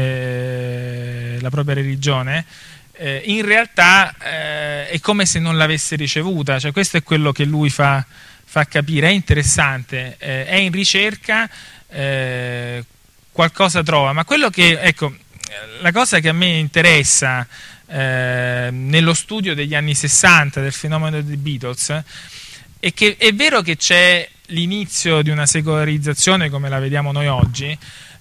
[SPEAKER 4] la propria religione. In realtà è come se non l'avesse ricevuta, cioè questo è quello che lui fa capire. È interessante, è in ricerca, qualcosa trova, ma quello che, ecco, la cosa che a me interessa nello studio degli anni 60 del fenomeno dei Beatles è che è vero che c'è l'inizio di una secolarizzazione come la vediamo noi oggi,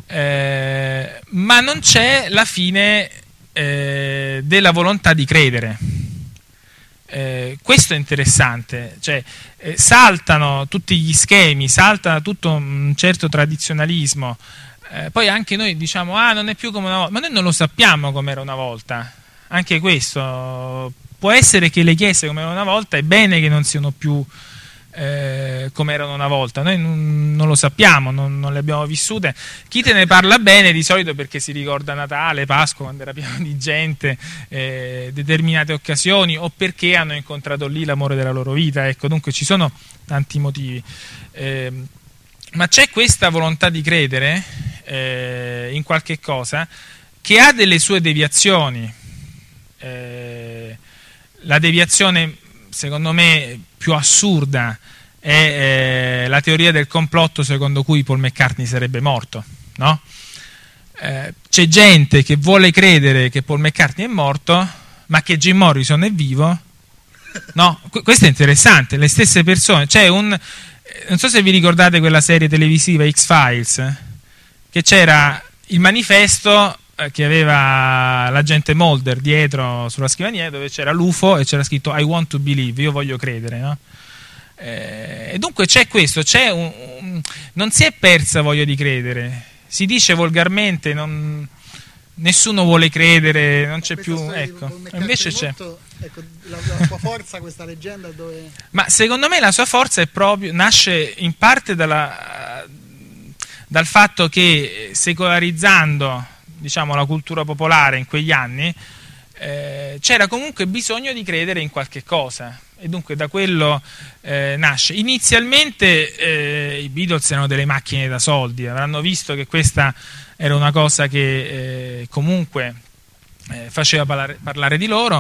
[SPEAKER 4] ma non c'è la fine della volontà di credere. Questo è interessante, cioè saltano tutti gli schemi, salta tutto un certo tradizionalismo, poi anche noi diciamo non è più come una volta, ma noi non lo sappiamo come era una volta. Anche questo può essere che le chiese come erano una volta, è bene che non siano più come erano una volta, noi non lo sappiamo, non le abbiamo vissute. Chi te ne parla bene di solito perché si ricorda Natale, Pasqua, quando era pieno di gente, determinate occasioni, o perché hanno incontrato lì l'amore della loro vita, ecco. Dunque ci sono tanti motivi, ma c'è questa volontà di credere in qualche cosa che ha delle sue deviazioni. La deviazione, secondo me, più assurda è la teoria del complotto secondo cui Paul McCartney sarebbe morto, no? C'è gente che vuole credere che Paul McCartney è morto, ma che Jim Morrison è vivo. No, questo è interessante. Le stesse persone, c'è non so se vi ricordate quella serie televisiva X-Files, che c'era il manifesto che aveva l'agente Mulder dietro sulla scrivania, dove c'era l'UFO e c'era scritto I want to believe, io voglio credere, no? E dunque c'è questo, non si è persa voglia di credere, si dice volgarmente, nessuno vuole credere, non c'è più, ecco, invece c'è.
[SPEAKER 3] Ecco, la sua forza, questa leggenda dove...
[SPEAKER 4] Ma secondo me la sua forza è proprio, nasce in parte dal fatto che secolarizzando, diciamo, la cultura popolare in quegli anni, c'era comunque bisogno di credere in qualche cosa, e dunque da quello nasce. Inizialmente i Beatles erano delle macchine da soldi, avranno visto che questa era una cosa che comunque faceva parlare di loro.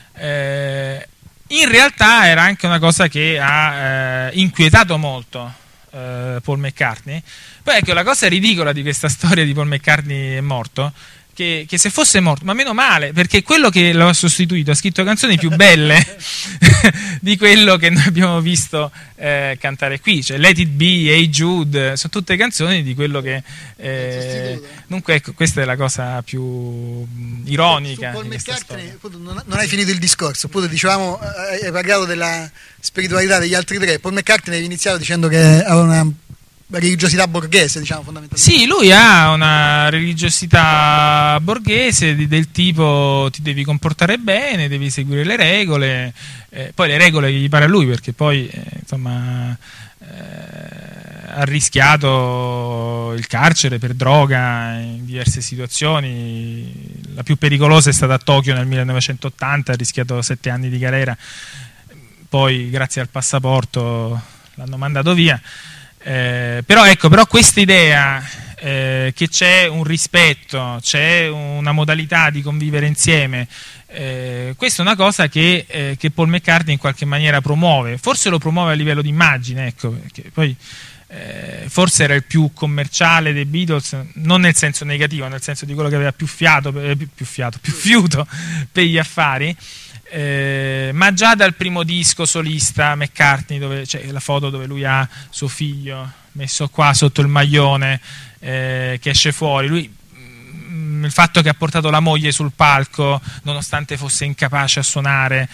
[SPEAKER 4] In realtà era anche una cosa che ha inquietato molto Paul McCartney. Poi ecco, la cosa ridicola di questa storia di Paul McCartney è morto, che se fosse morto, ma meno male, perché quello che lo ha sostituito ha scritto canzoni più belle di quello che noi abbiamo visto cantare qui, cioè Let It Be, Hey Jude, sono tutte canzoni di quello che dunque ecco, questa è la cosa più ironica.
[SPEAKER 3] Su Paul McCartney non hai finito il discorso, appunto dicevamo, hai parlato della spiritualità degli altri tre. Paul McCartney aveva iniziato dicendo che aveva una religiosità borghese, diciamo, fondamentalmente.
[SPEAKER 4] Sì, lui ha una religiosità borghese del tipo ti devi comportare bene, devi seguire le regole, poi le regole che gli pare a lui, perché poi insomma ha rischiato il carcere per droga in diverse situazioni. La più pericolosa è stata a Tokyo nel 1980, ha rischiato 7 anni di galera, poi grazie al passaporto l'hanno mandato via. Però questa idea che c'è un rispetto, c'è una modalità di convivere insieme, questa è una cosa che Paul McCartney in qualche maniera promuove, forse lo promuove a livello di immagine, ecco, perché poi forse era il più commerciale dei Beatles, non nel senso negativo, nel senso di quello che aveva più fiuto per gli affari. Ma già dal primo disco solista McCartney, dove c'è la foto dove lui ha suo figlio messo qua sotto il maglione che esce fuori, lui il fatto che ha portato la moglie sul palco nonostante fosse incapace a suonare,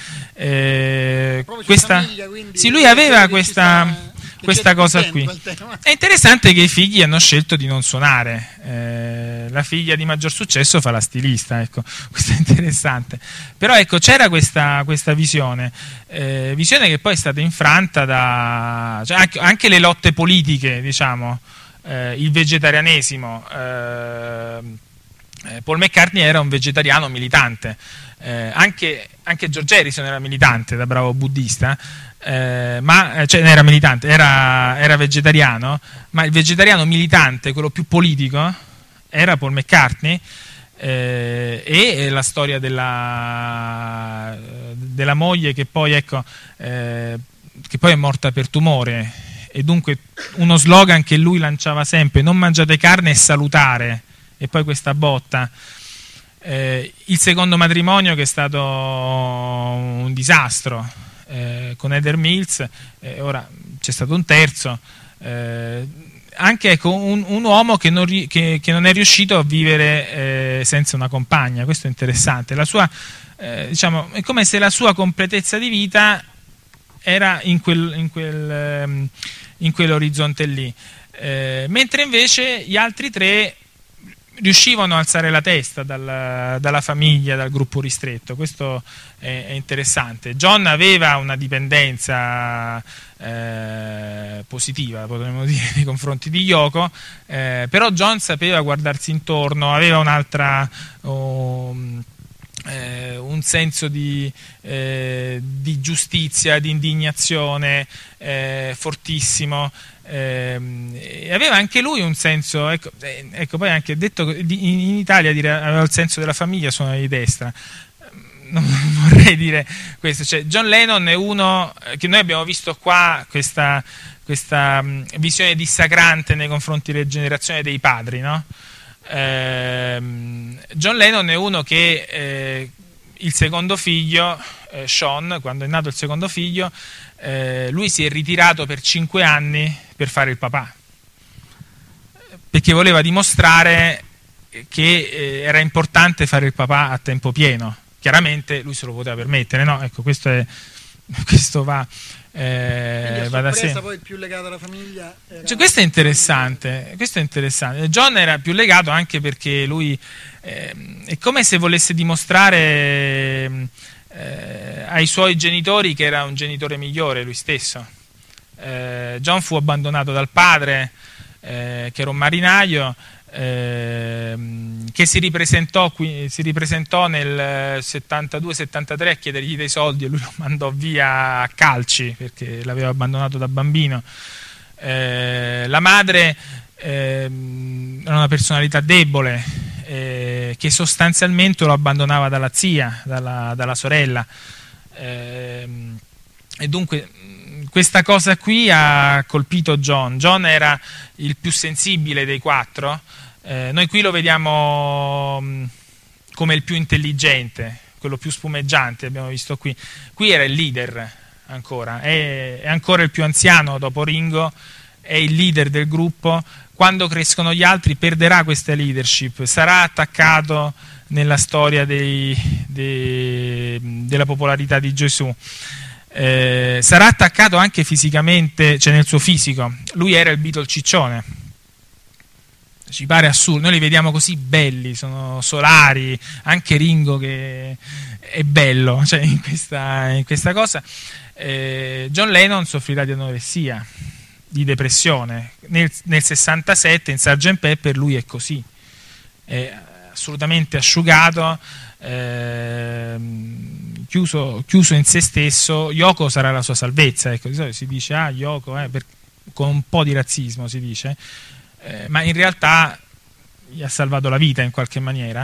[SPEAKER 4] sì, lui aveva questa cosa qui. È interessante che i figli hanno scelto di non suonare, la figlia di maggior successo fa la stilista, ecco, questo è interessante. Però ecco, c'era questa visione che poi è stata infranta da, cioè, anche le lotte politiche, diciamo, il vegetarianesimo. Paul McCartney era un vegetariano militante, anche George Harrison era militante da bravo buddista. Ma cioè, era militante, era vegetariano, ma il vegetariano militante, quello più politico, era Paul McCartney, e la storia della moglie che poi ecco che poi è morta per tumore, e dunque uno slogan che lui lanciava sempre: non mangiate carne, è salutare, e poi questa botta. Il secondo matrimonio che è stato un disastro con Heather Mills, ora c'è stato un terzo, anche ecco, un uomo che non è riuscito a vivere senza una compagna. Questo è interessante. La sua, diciamo, è come se la sua completezza di vita era in quell'orizzonte lì, mentre invece gli altri tre riuscivano a alzare la testa dalla famiglia, dal gruppo ristretto. Questo è interessante. John aveva una dipendenza positiva, potremmo dire, nei confronti di Yoko, però John sapeva guardarsi intorno, aveva un'altra un senso di giustizia, di indignazione fortissimo. E aveva anche lui un senso, ecco poi anche detto in Italia aveva il senso della famiglia, suona di destra, non vorrei dire questo, cioè John Lennon è uno che noi abbiamo visto qua, questa visione dissacrante nei confronti della generazione dei padri, no? John Lennon è uno che il secondo figlio, Sean, quando è nato il secondo figlio, lui si è ritirato per 5 anni per fare il papà, perché voleva dimostrare che era importante fare il papà a tempo pieno. Chiaramente lui se lo poteva permettere, no? Ecco, questo è questo va da sé.
[SPEAKER 3] Poi il più legato alla famiglia
[SPEAKER 4] cioè, questo è interessante. John era più legato anche perché lui è come se volesse dimostrare ai suoi genitori che era un genitore migliore lui stesso. John fu abbandonato dal padre, che era un marinaio, che si ripresentò nel 72-73 a chiedergli dei soldi, e lui lo mandò via a calci perché l'aveva abbandonato da bambino. La madre era una personalità debole, che sostanzialmente lo abbandonava dalla zia, dalla sorella, e dunque questa cosa qui ha colpito John. John era il più sensibile dei quattro. Noi qui lo vediamo come il più intelligente, quello più spumeggiante, abbiamo visto qui. Qui era il leader ancora, è ancora il più anziano dopo Ringo, è il leader del gruppo. Quando crescono gli altri perderà questa leadership, sarà attaccato nella storia della popolarità di Gesù. Sarà attaccato anche fisicamente, cioè nel suo fisico. Lui era il Beatle ciccione, ci pare assurdo, noi li vediamo così belli, sono solari, anche Ringo che è bello, cioè in questa cosa. John Lennon soffrirà di anoressia, di depressione. Nel 67 in Sgt. Pepper lui è così, è assolutamente asciugato, chiuso in se stesso. Yoko sarà la sua salvezza, ecco, di solito si dice Yoko, con un po' di razzismo si dice, ma in realtà gli ha salvato la vita in qualche maniera.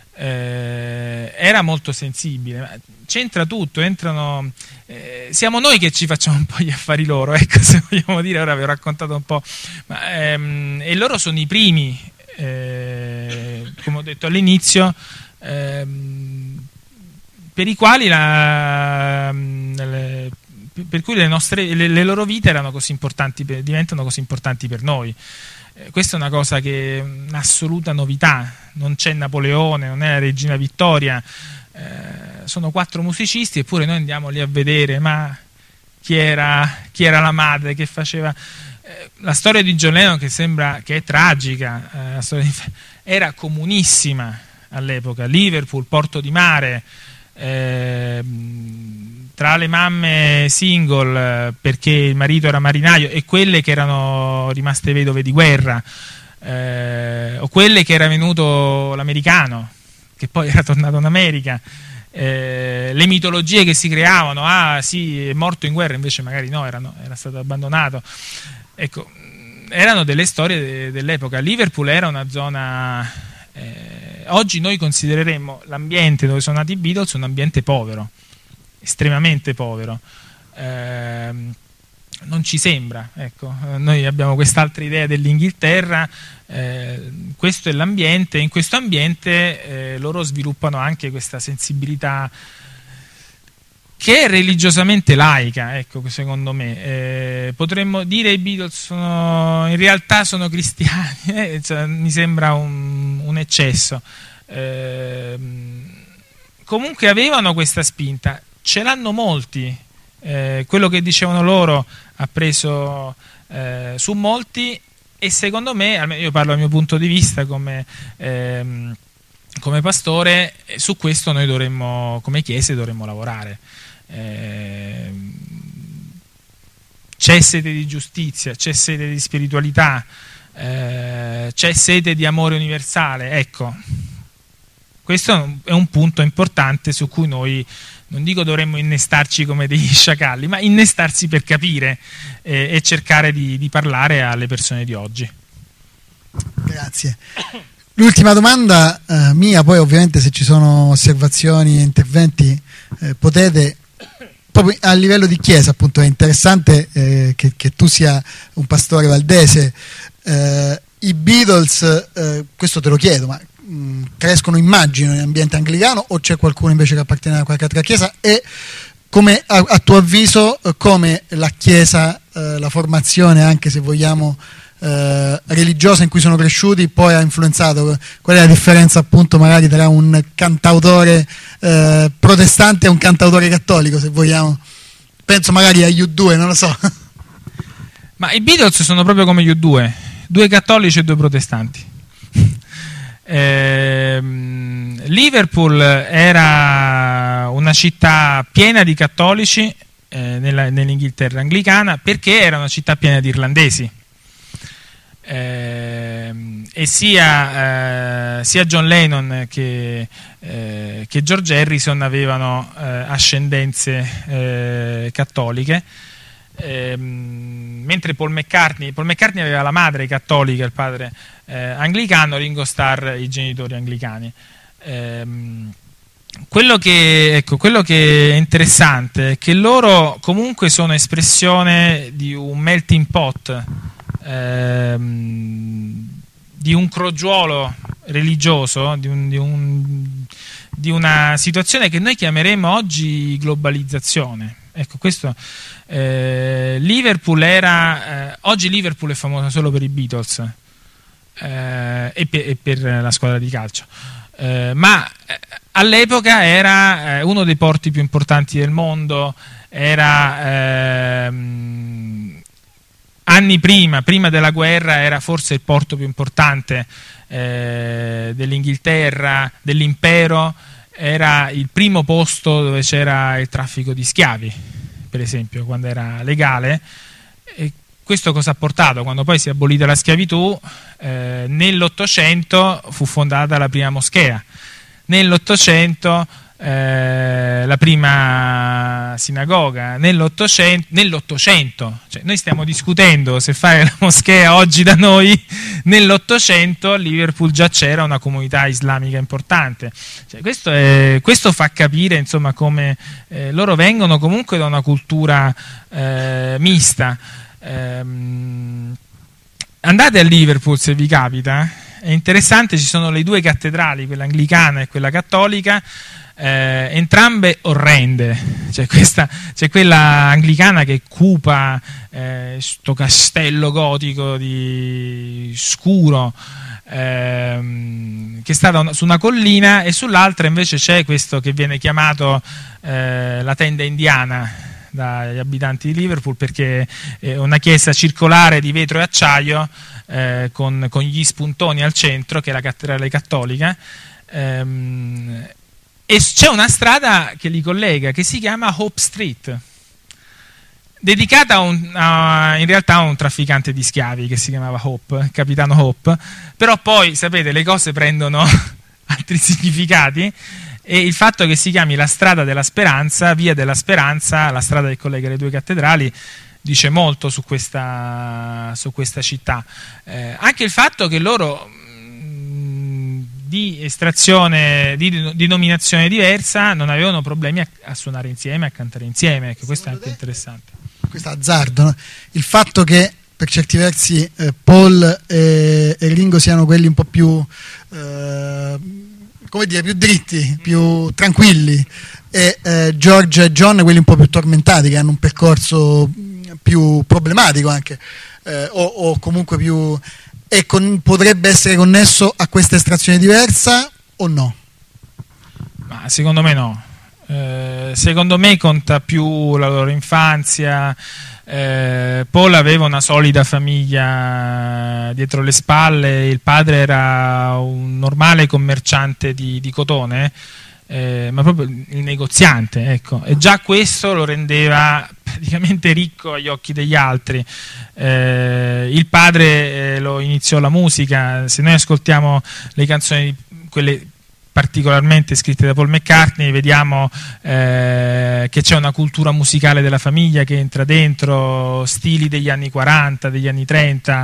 [SPEAKER 4] Era molto sensibile, c'entra tutto, siamo noi che ci facciamo un po' gli affari loro, ecco, se vogliamo dire. Ora vi ho raccontato un po', e loro sono i primi, come ho detto all'inizio, per i quali per cui le loro vite erano così importanti, diventano così importanti per noi. Questa è una cosa che è un'assoluta novità. Non c'è Napoleone, non è la regina Vittoria, sono 4 musicisti, eppure noi andiamo lì a vedere ma chi era la madre, che faceva. La storia di John Lennon, che sembra che è tragica, era comunissima all'epoca. Liverpool, porto di mare, tra le mamme single perché il marito era marinaio e quelle che erano rimaste vedove di guerra, o quelle che era venuto l'americano che poi era tornato in America, le mitologie che si creavano, sì, è morto in guerra, invece magari no, era stato abbandonato. Ecco, erano delle storie dell'epoca. Liverpool era una zona, oggi noi considereremmo l'ambiente dove sono nati i Beatles un ambiente povero, estremamente povero. Non ci sembra, ecco. Noi abbiamo quest'altra idea dell'Inghilterra, questo è l'ambiente, in questo ambiente loro sviluppano anche questa sensibilità che è religiosamente laica, ecco, secondo me. Potremmo dire i Beatles in realtà sono cristiani, cioè, mi sembra un eccesso. Comunque avevano questa spinta, ce l'hanno molti. Quello che dicevano loro ha preso su molti, e secondo me, almeno io parlo dal mio punto di vista come pastore, su questo noi dovremmo, come chiese, dovremmo lavorare. C'è sete di giustizia, c'è sete di spiritualità, c'è sete di amore universale, ecco. Questo è un punto importante su cui noi, non dico dovremmo innestarci come degli sciacalli, ma innestarsi per capire e cercare di parlare alle persone di oggi.
[SPEAKER 3] Grazie. L'ultima domanda mia, poi ovviamente se ci sono osservazioni e interventi potete, proprio a livello di chiesa, appunto, è interessante che tu sia un pastore valdese. I Beatles, questo te lo chiedo, ma crescono, immagino, in ambiente anglicano, o c'è qualcuno invece che appartiene a qualche altra chiesa? E come, a tuo avviso, come la chiesa, la formazione, anche se vogliamo religiosa in cui sono cresciuti, poi ha influenzato? Qual è la differenza, appunto, magari tra un cantautore protestante e un cantautore cattolico, se vogliamo? penso magari agli U2, non lo so.
[SPEAKER 4] Ma i Beatles sono proprio come gli U2, 2 cattolici e 2 protestanti. Liverpool era una città piena di cattolici nell'Inghilterra anglicana, perché era una città piena di irlandesi. E sia John Lennon che George Harrison avevano ascendenze cattoliche, mentre Paul McCartney aveva la madre cattolica e il padre anglicano, Ringo Starr i genitori anglicani. Quello che è interessante è che loro comunque sono espressione di un melting pot, di un crogiuolo religioso, di una situazione che noi chiameremo oggi globalizzazione. Ecco, questo Liverpool oggi Liverpool è famosa solo per i Beatles e per la squadra di calcio, ma all'epoca era uno dei porti più importanti del mondo, era anni prima della guerra era forse il porto più importante dell'Inghilterra, dell'impero, era il primo posto dove c'era il traffico di schiavi, per esempio, quando era legale. E questo cosa ha portato? Quando poi si è abolita la schiavitù, nell'Ottocento fu fondata la prima moschea, nell'Ottocento la prima sinagoga, nell'Ottocento, cioè noi stiamo discutendo se fare la moschea oggi da noi, nell'Ottocento a Liverpool già c'era una comunità islamica importante. Cioè, questo fa capire, insomma, come loro vengono comunque da una cultura mista. Andate a Liverpool se vi capita, è interessante, ci sono le 2 cattedrali, quella anglicana e quella cattolica, entrambe orrende. C'è quella anglicana che è cupa, sto castello gotico di scuro, che è stata su una collina, e sull'altra invece c'è questo che viene chiamato la tenda indiana dagli abitanti di Liverpool, perché è una chiesa circolare di vetro e acciaio con gli spuntoni al centro, che è la cattedrale cattolica, e c'è una strada che li collega che si chiama Hope Street, dedicata in realtà a un trafficante di schiavi che si chiamava Hope, capitano Hope, però poi sapete le cose prendono altri significati, e il fatto che si chiami la strada della speranza, via della speranza, la strada che collega le 2 cattedrali, dice molto su questa città. Anche il fatto che loro di estrazione, di denominazione diversa, non avevano problemi a suonare insieme, a cantare insieme. Ecco, questo è anche interessante.
[SPEAKER 3] Questo azzardo, no? Il fatto che per certi versi Paul e Ringo siano quelli un po' più come dire, più dritti, più tranquilli, e George e John quelli un po' più tormentati, che hanno un percorso più problematico anche, o comunque più, e potrebbe essere connesso a questa estrazione diversa o no?
[SPEAKER 4] Ma secondo me no. Secondo me conta più la loro infanzia. Paul aveva una solida famiglia dietro le spalle, il padre era un normale commerciante di cotone, ma proprio il negoziante, ecco, e già questo lo rendeva praticamente ricco agli occhi degli altri. Il padre lo iniziò la musica. Se noi ascoltiamo le canzoni, quelle particolarmente scritte da Paul McCartney, vediamo che c'è una cultura musicale della famiglia che entra dentro, stili degli anni 40, degli anni 30.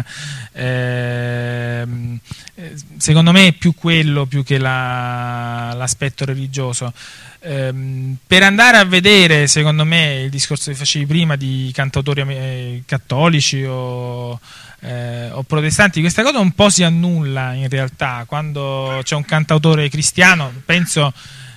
[SPEAKER 4] Secondo me è più quello, più che l'aspetto religioso. Per andare a vedere, secondo me, il discorso che facevi prima di cantautori cattolici o protestanti, questa cosa un po' si annulla in realtà quando c'è un cantautore cristiano, penso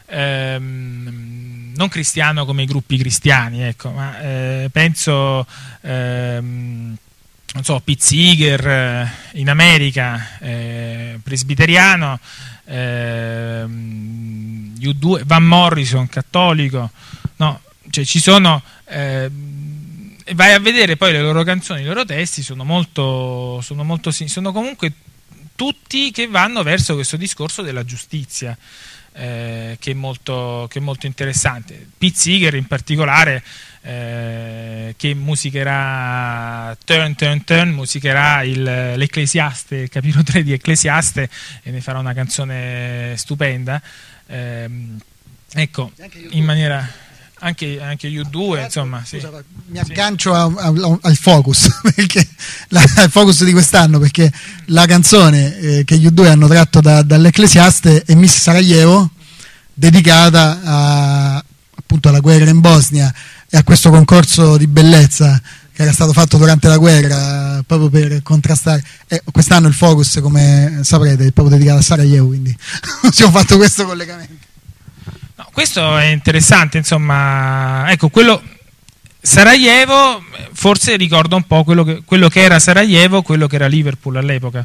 [SPEAKER 4] non cristiano come i gruppi cristiani, ecco, ma penso non so, Pete Seeger in America, presbiteriano, U2, Van Morrison cattolico, no, cioè ci sono vai a vedere poi le loro canzoni, i loro testi sono comunque tutti che vanno verso questo discorso della giustizia, che è molto interessante. Pete Seeger in particolare, che musicherà Turn, musicherà l'Ecclesiaste, il capitolo 3 di Ecclesiaste, e ne farà una canzone stupenda, ecco, in maniera anche U2, insomma.
[SPEAKER 3] Scusa, sì. Mi aggancio al focus, perché il focus di quest'anno, perché la canzone che gli U2 hanno tratto dall'Ecclesiaste è Miss Sarajevo, dedicata appunto alla guerra in Bosnia e a questo concorso di bellezza che era stato fatto durante la guerra proprio per contrastare. Quest'anno il focus, come saprete, è proprio dedicato a Sarajevo, quindi abbiamo fatto questo collegamento.
[SPEAKER 4] No, questo è interessante, insomma, ecco, Sarajevo forse ricorda un po' quello che era Sarajevo, quello che era Liverpool all'epoca.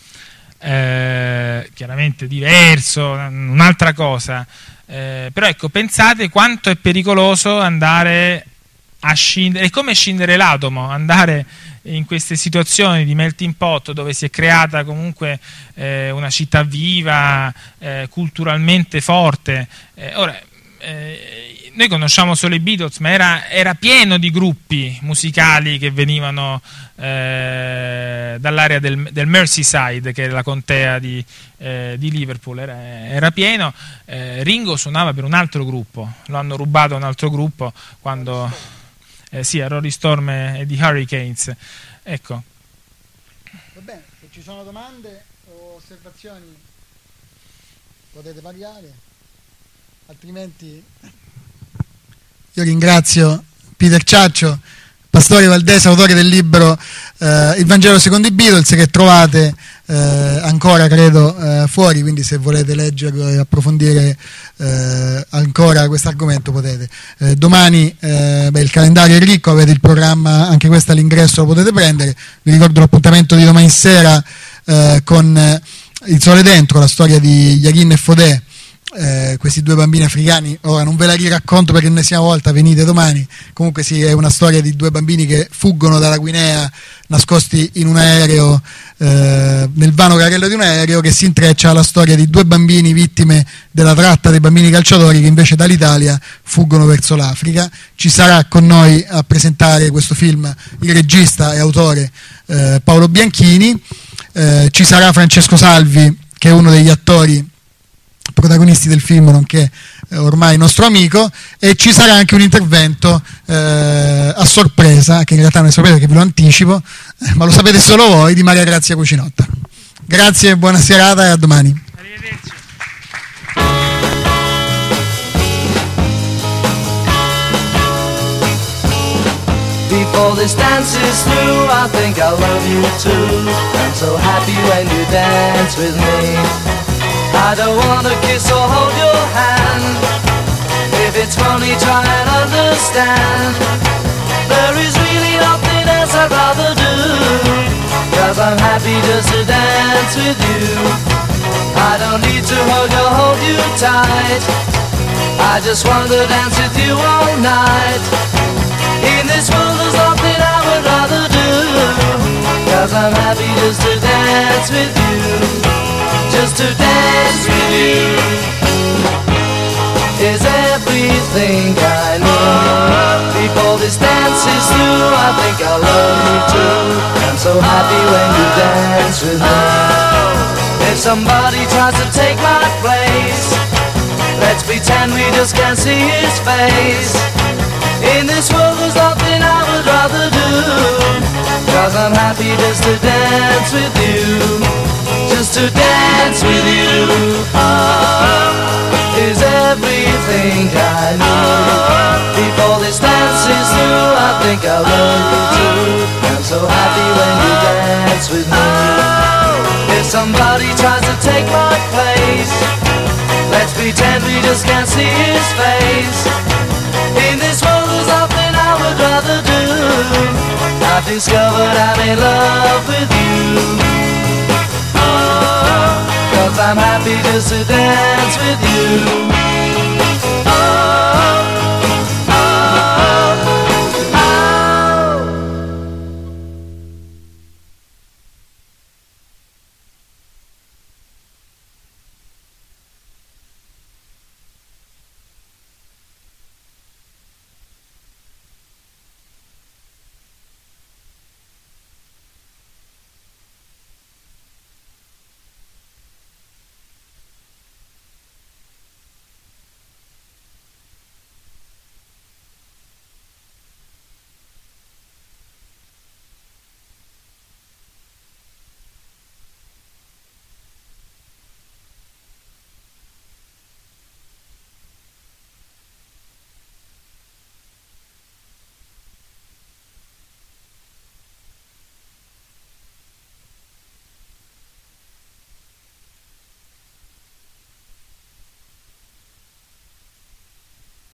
[SPEAKER 4] Chiaramente diverso, un'altra cosa, però ecco, pensate quanto è pericoloso andare a scindere, è come scindere l'atomo, andare in queste situazioni di melting pot dove si è creata comunque una città viva, culturalmente forte. Ora noi conosciamo solo i Beatles, ma era pieno di gruppi musicali che venivano dall'area del Merseyside, che è la contea di Liverpool, era pieno. Ringo suonava per un altro gruppo, lo hanno rubato a un altro gruppo quando sì, a Rolling Storm e di Hurricanes, ecco.
[SPEAKER 3] Va bene, se ci sono domande o osservazioni potete parlare, altrimenti io ringrazio Peter Ciaccio, Pastore Valdese, autore del libro Il Vangelo secondo i Beatles, che trovate ancora credo fuori, quindi se volete leggerlo e approfondire ancora questo argomento potete. Domani il calendario è ricco, avete il programma, anche questo all'ingresso lo potete prendere. Vi ricordo l'appuntamento di domani sera con Il Sole Dentro, la storia di Yakin e Fodè, questi due bambini africani. Ora non ve la riracconto per l'ennesima volta, venite domani. Comunque sì, è una storia di due bambini che fuggono dalla Guinea nascosti in un aereo, nel vano carrello di un aereo, che si intreccia alla storia di due bambini vittime della tratta dei bambini calciatori, che invece dall'Italia fuggono verso l'Africa. Ci sarà con noi a presentare questo film il regista e autore Paolo Bianchini, ci sarà Francesco Salvi, che è uno degli attori protagonisti del film, nonché ormai nostro amico, e ci sarà anche un intervento a sorpresa, che in realtà non sapete, che ve lo anticipo, ma lo sapete solo voi, di Maria Grazia Cucinotta. Grazie, buona serata e a domani.
[SPEAKER 4] Arrivederci.
[SPEAKER 2] Before this dance is through, I think I love you too. I'm so happy when you dance with me. I don't wanna kiss or hold your hand. If it's funny, try and understand. There is really nothing else I'd rather do, 'cause I'm happy just to dance with you. I don't need to hug or hold you tight. I just want to dance with you all night. In this world there's nothing I would rather do, 'cause I'm happy just to dance with you. Just to dance with you is everything I know. Before this dance is through, I think I love you too. I'm so happy when you dance with me. If somebody tries to take my place, let's pretend we just can't see his face. In this world there's nothing I would rather do, 'cause I'm happy just to dance with you. Just to dance with you is everything I need. Before this dance is through, I think I love you too. I'm so happy when you dance with me. If somebody tries to take my place, let's pretend we just can't see his face. In this world there's nothing I would rather do. I've discovered I'm in love with you, 'cause I'm happy just to dance with you.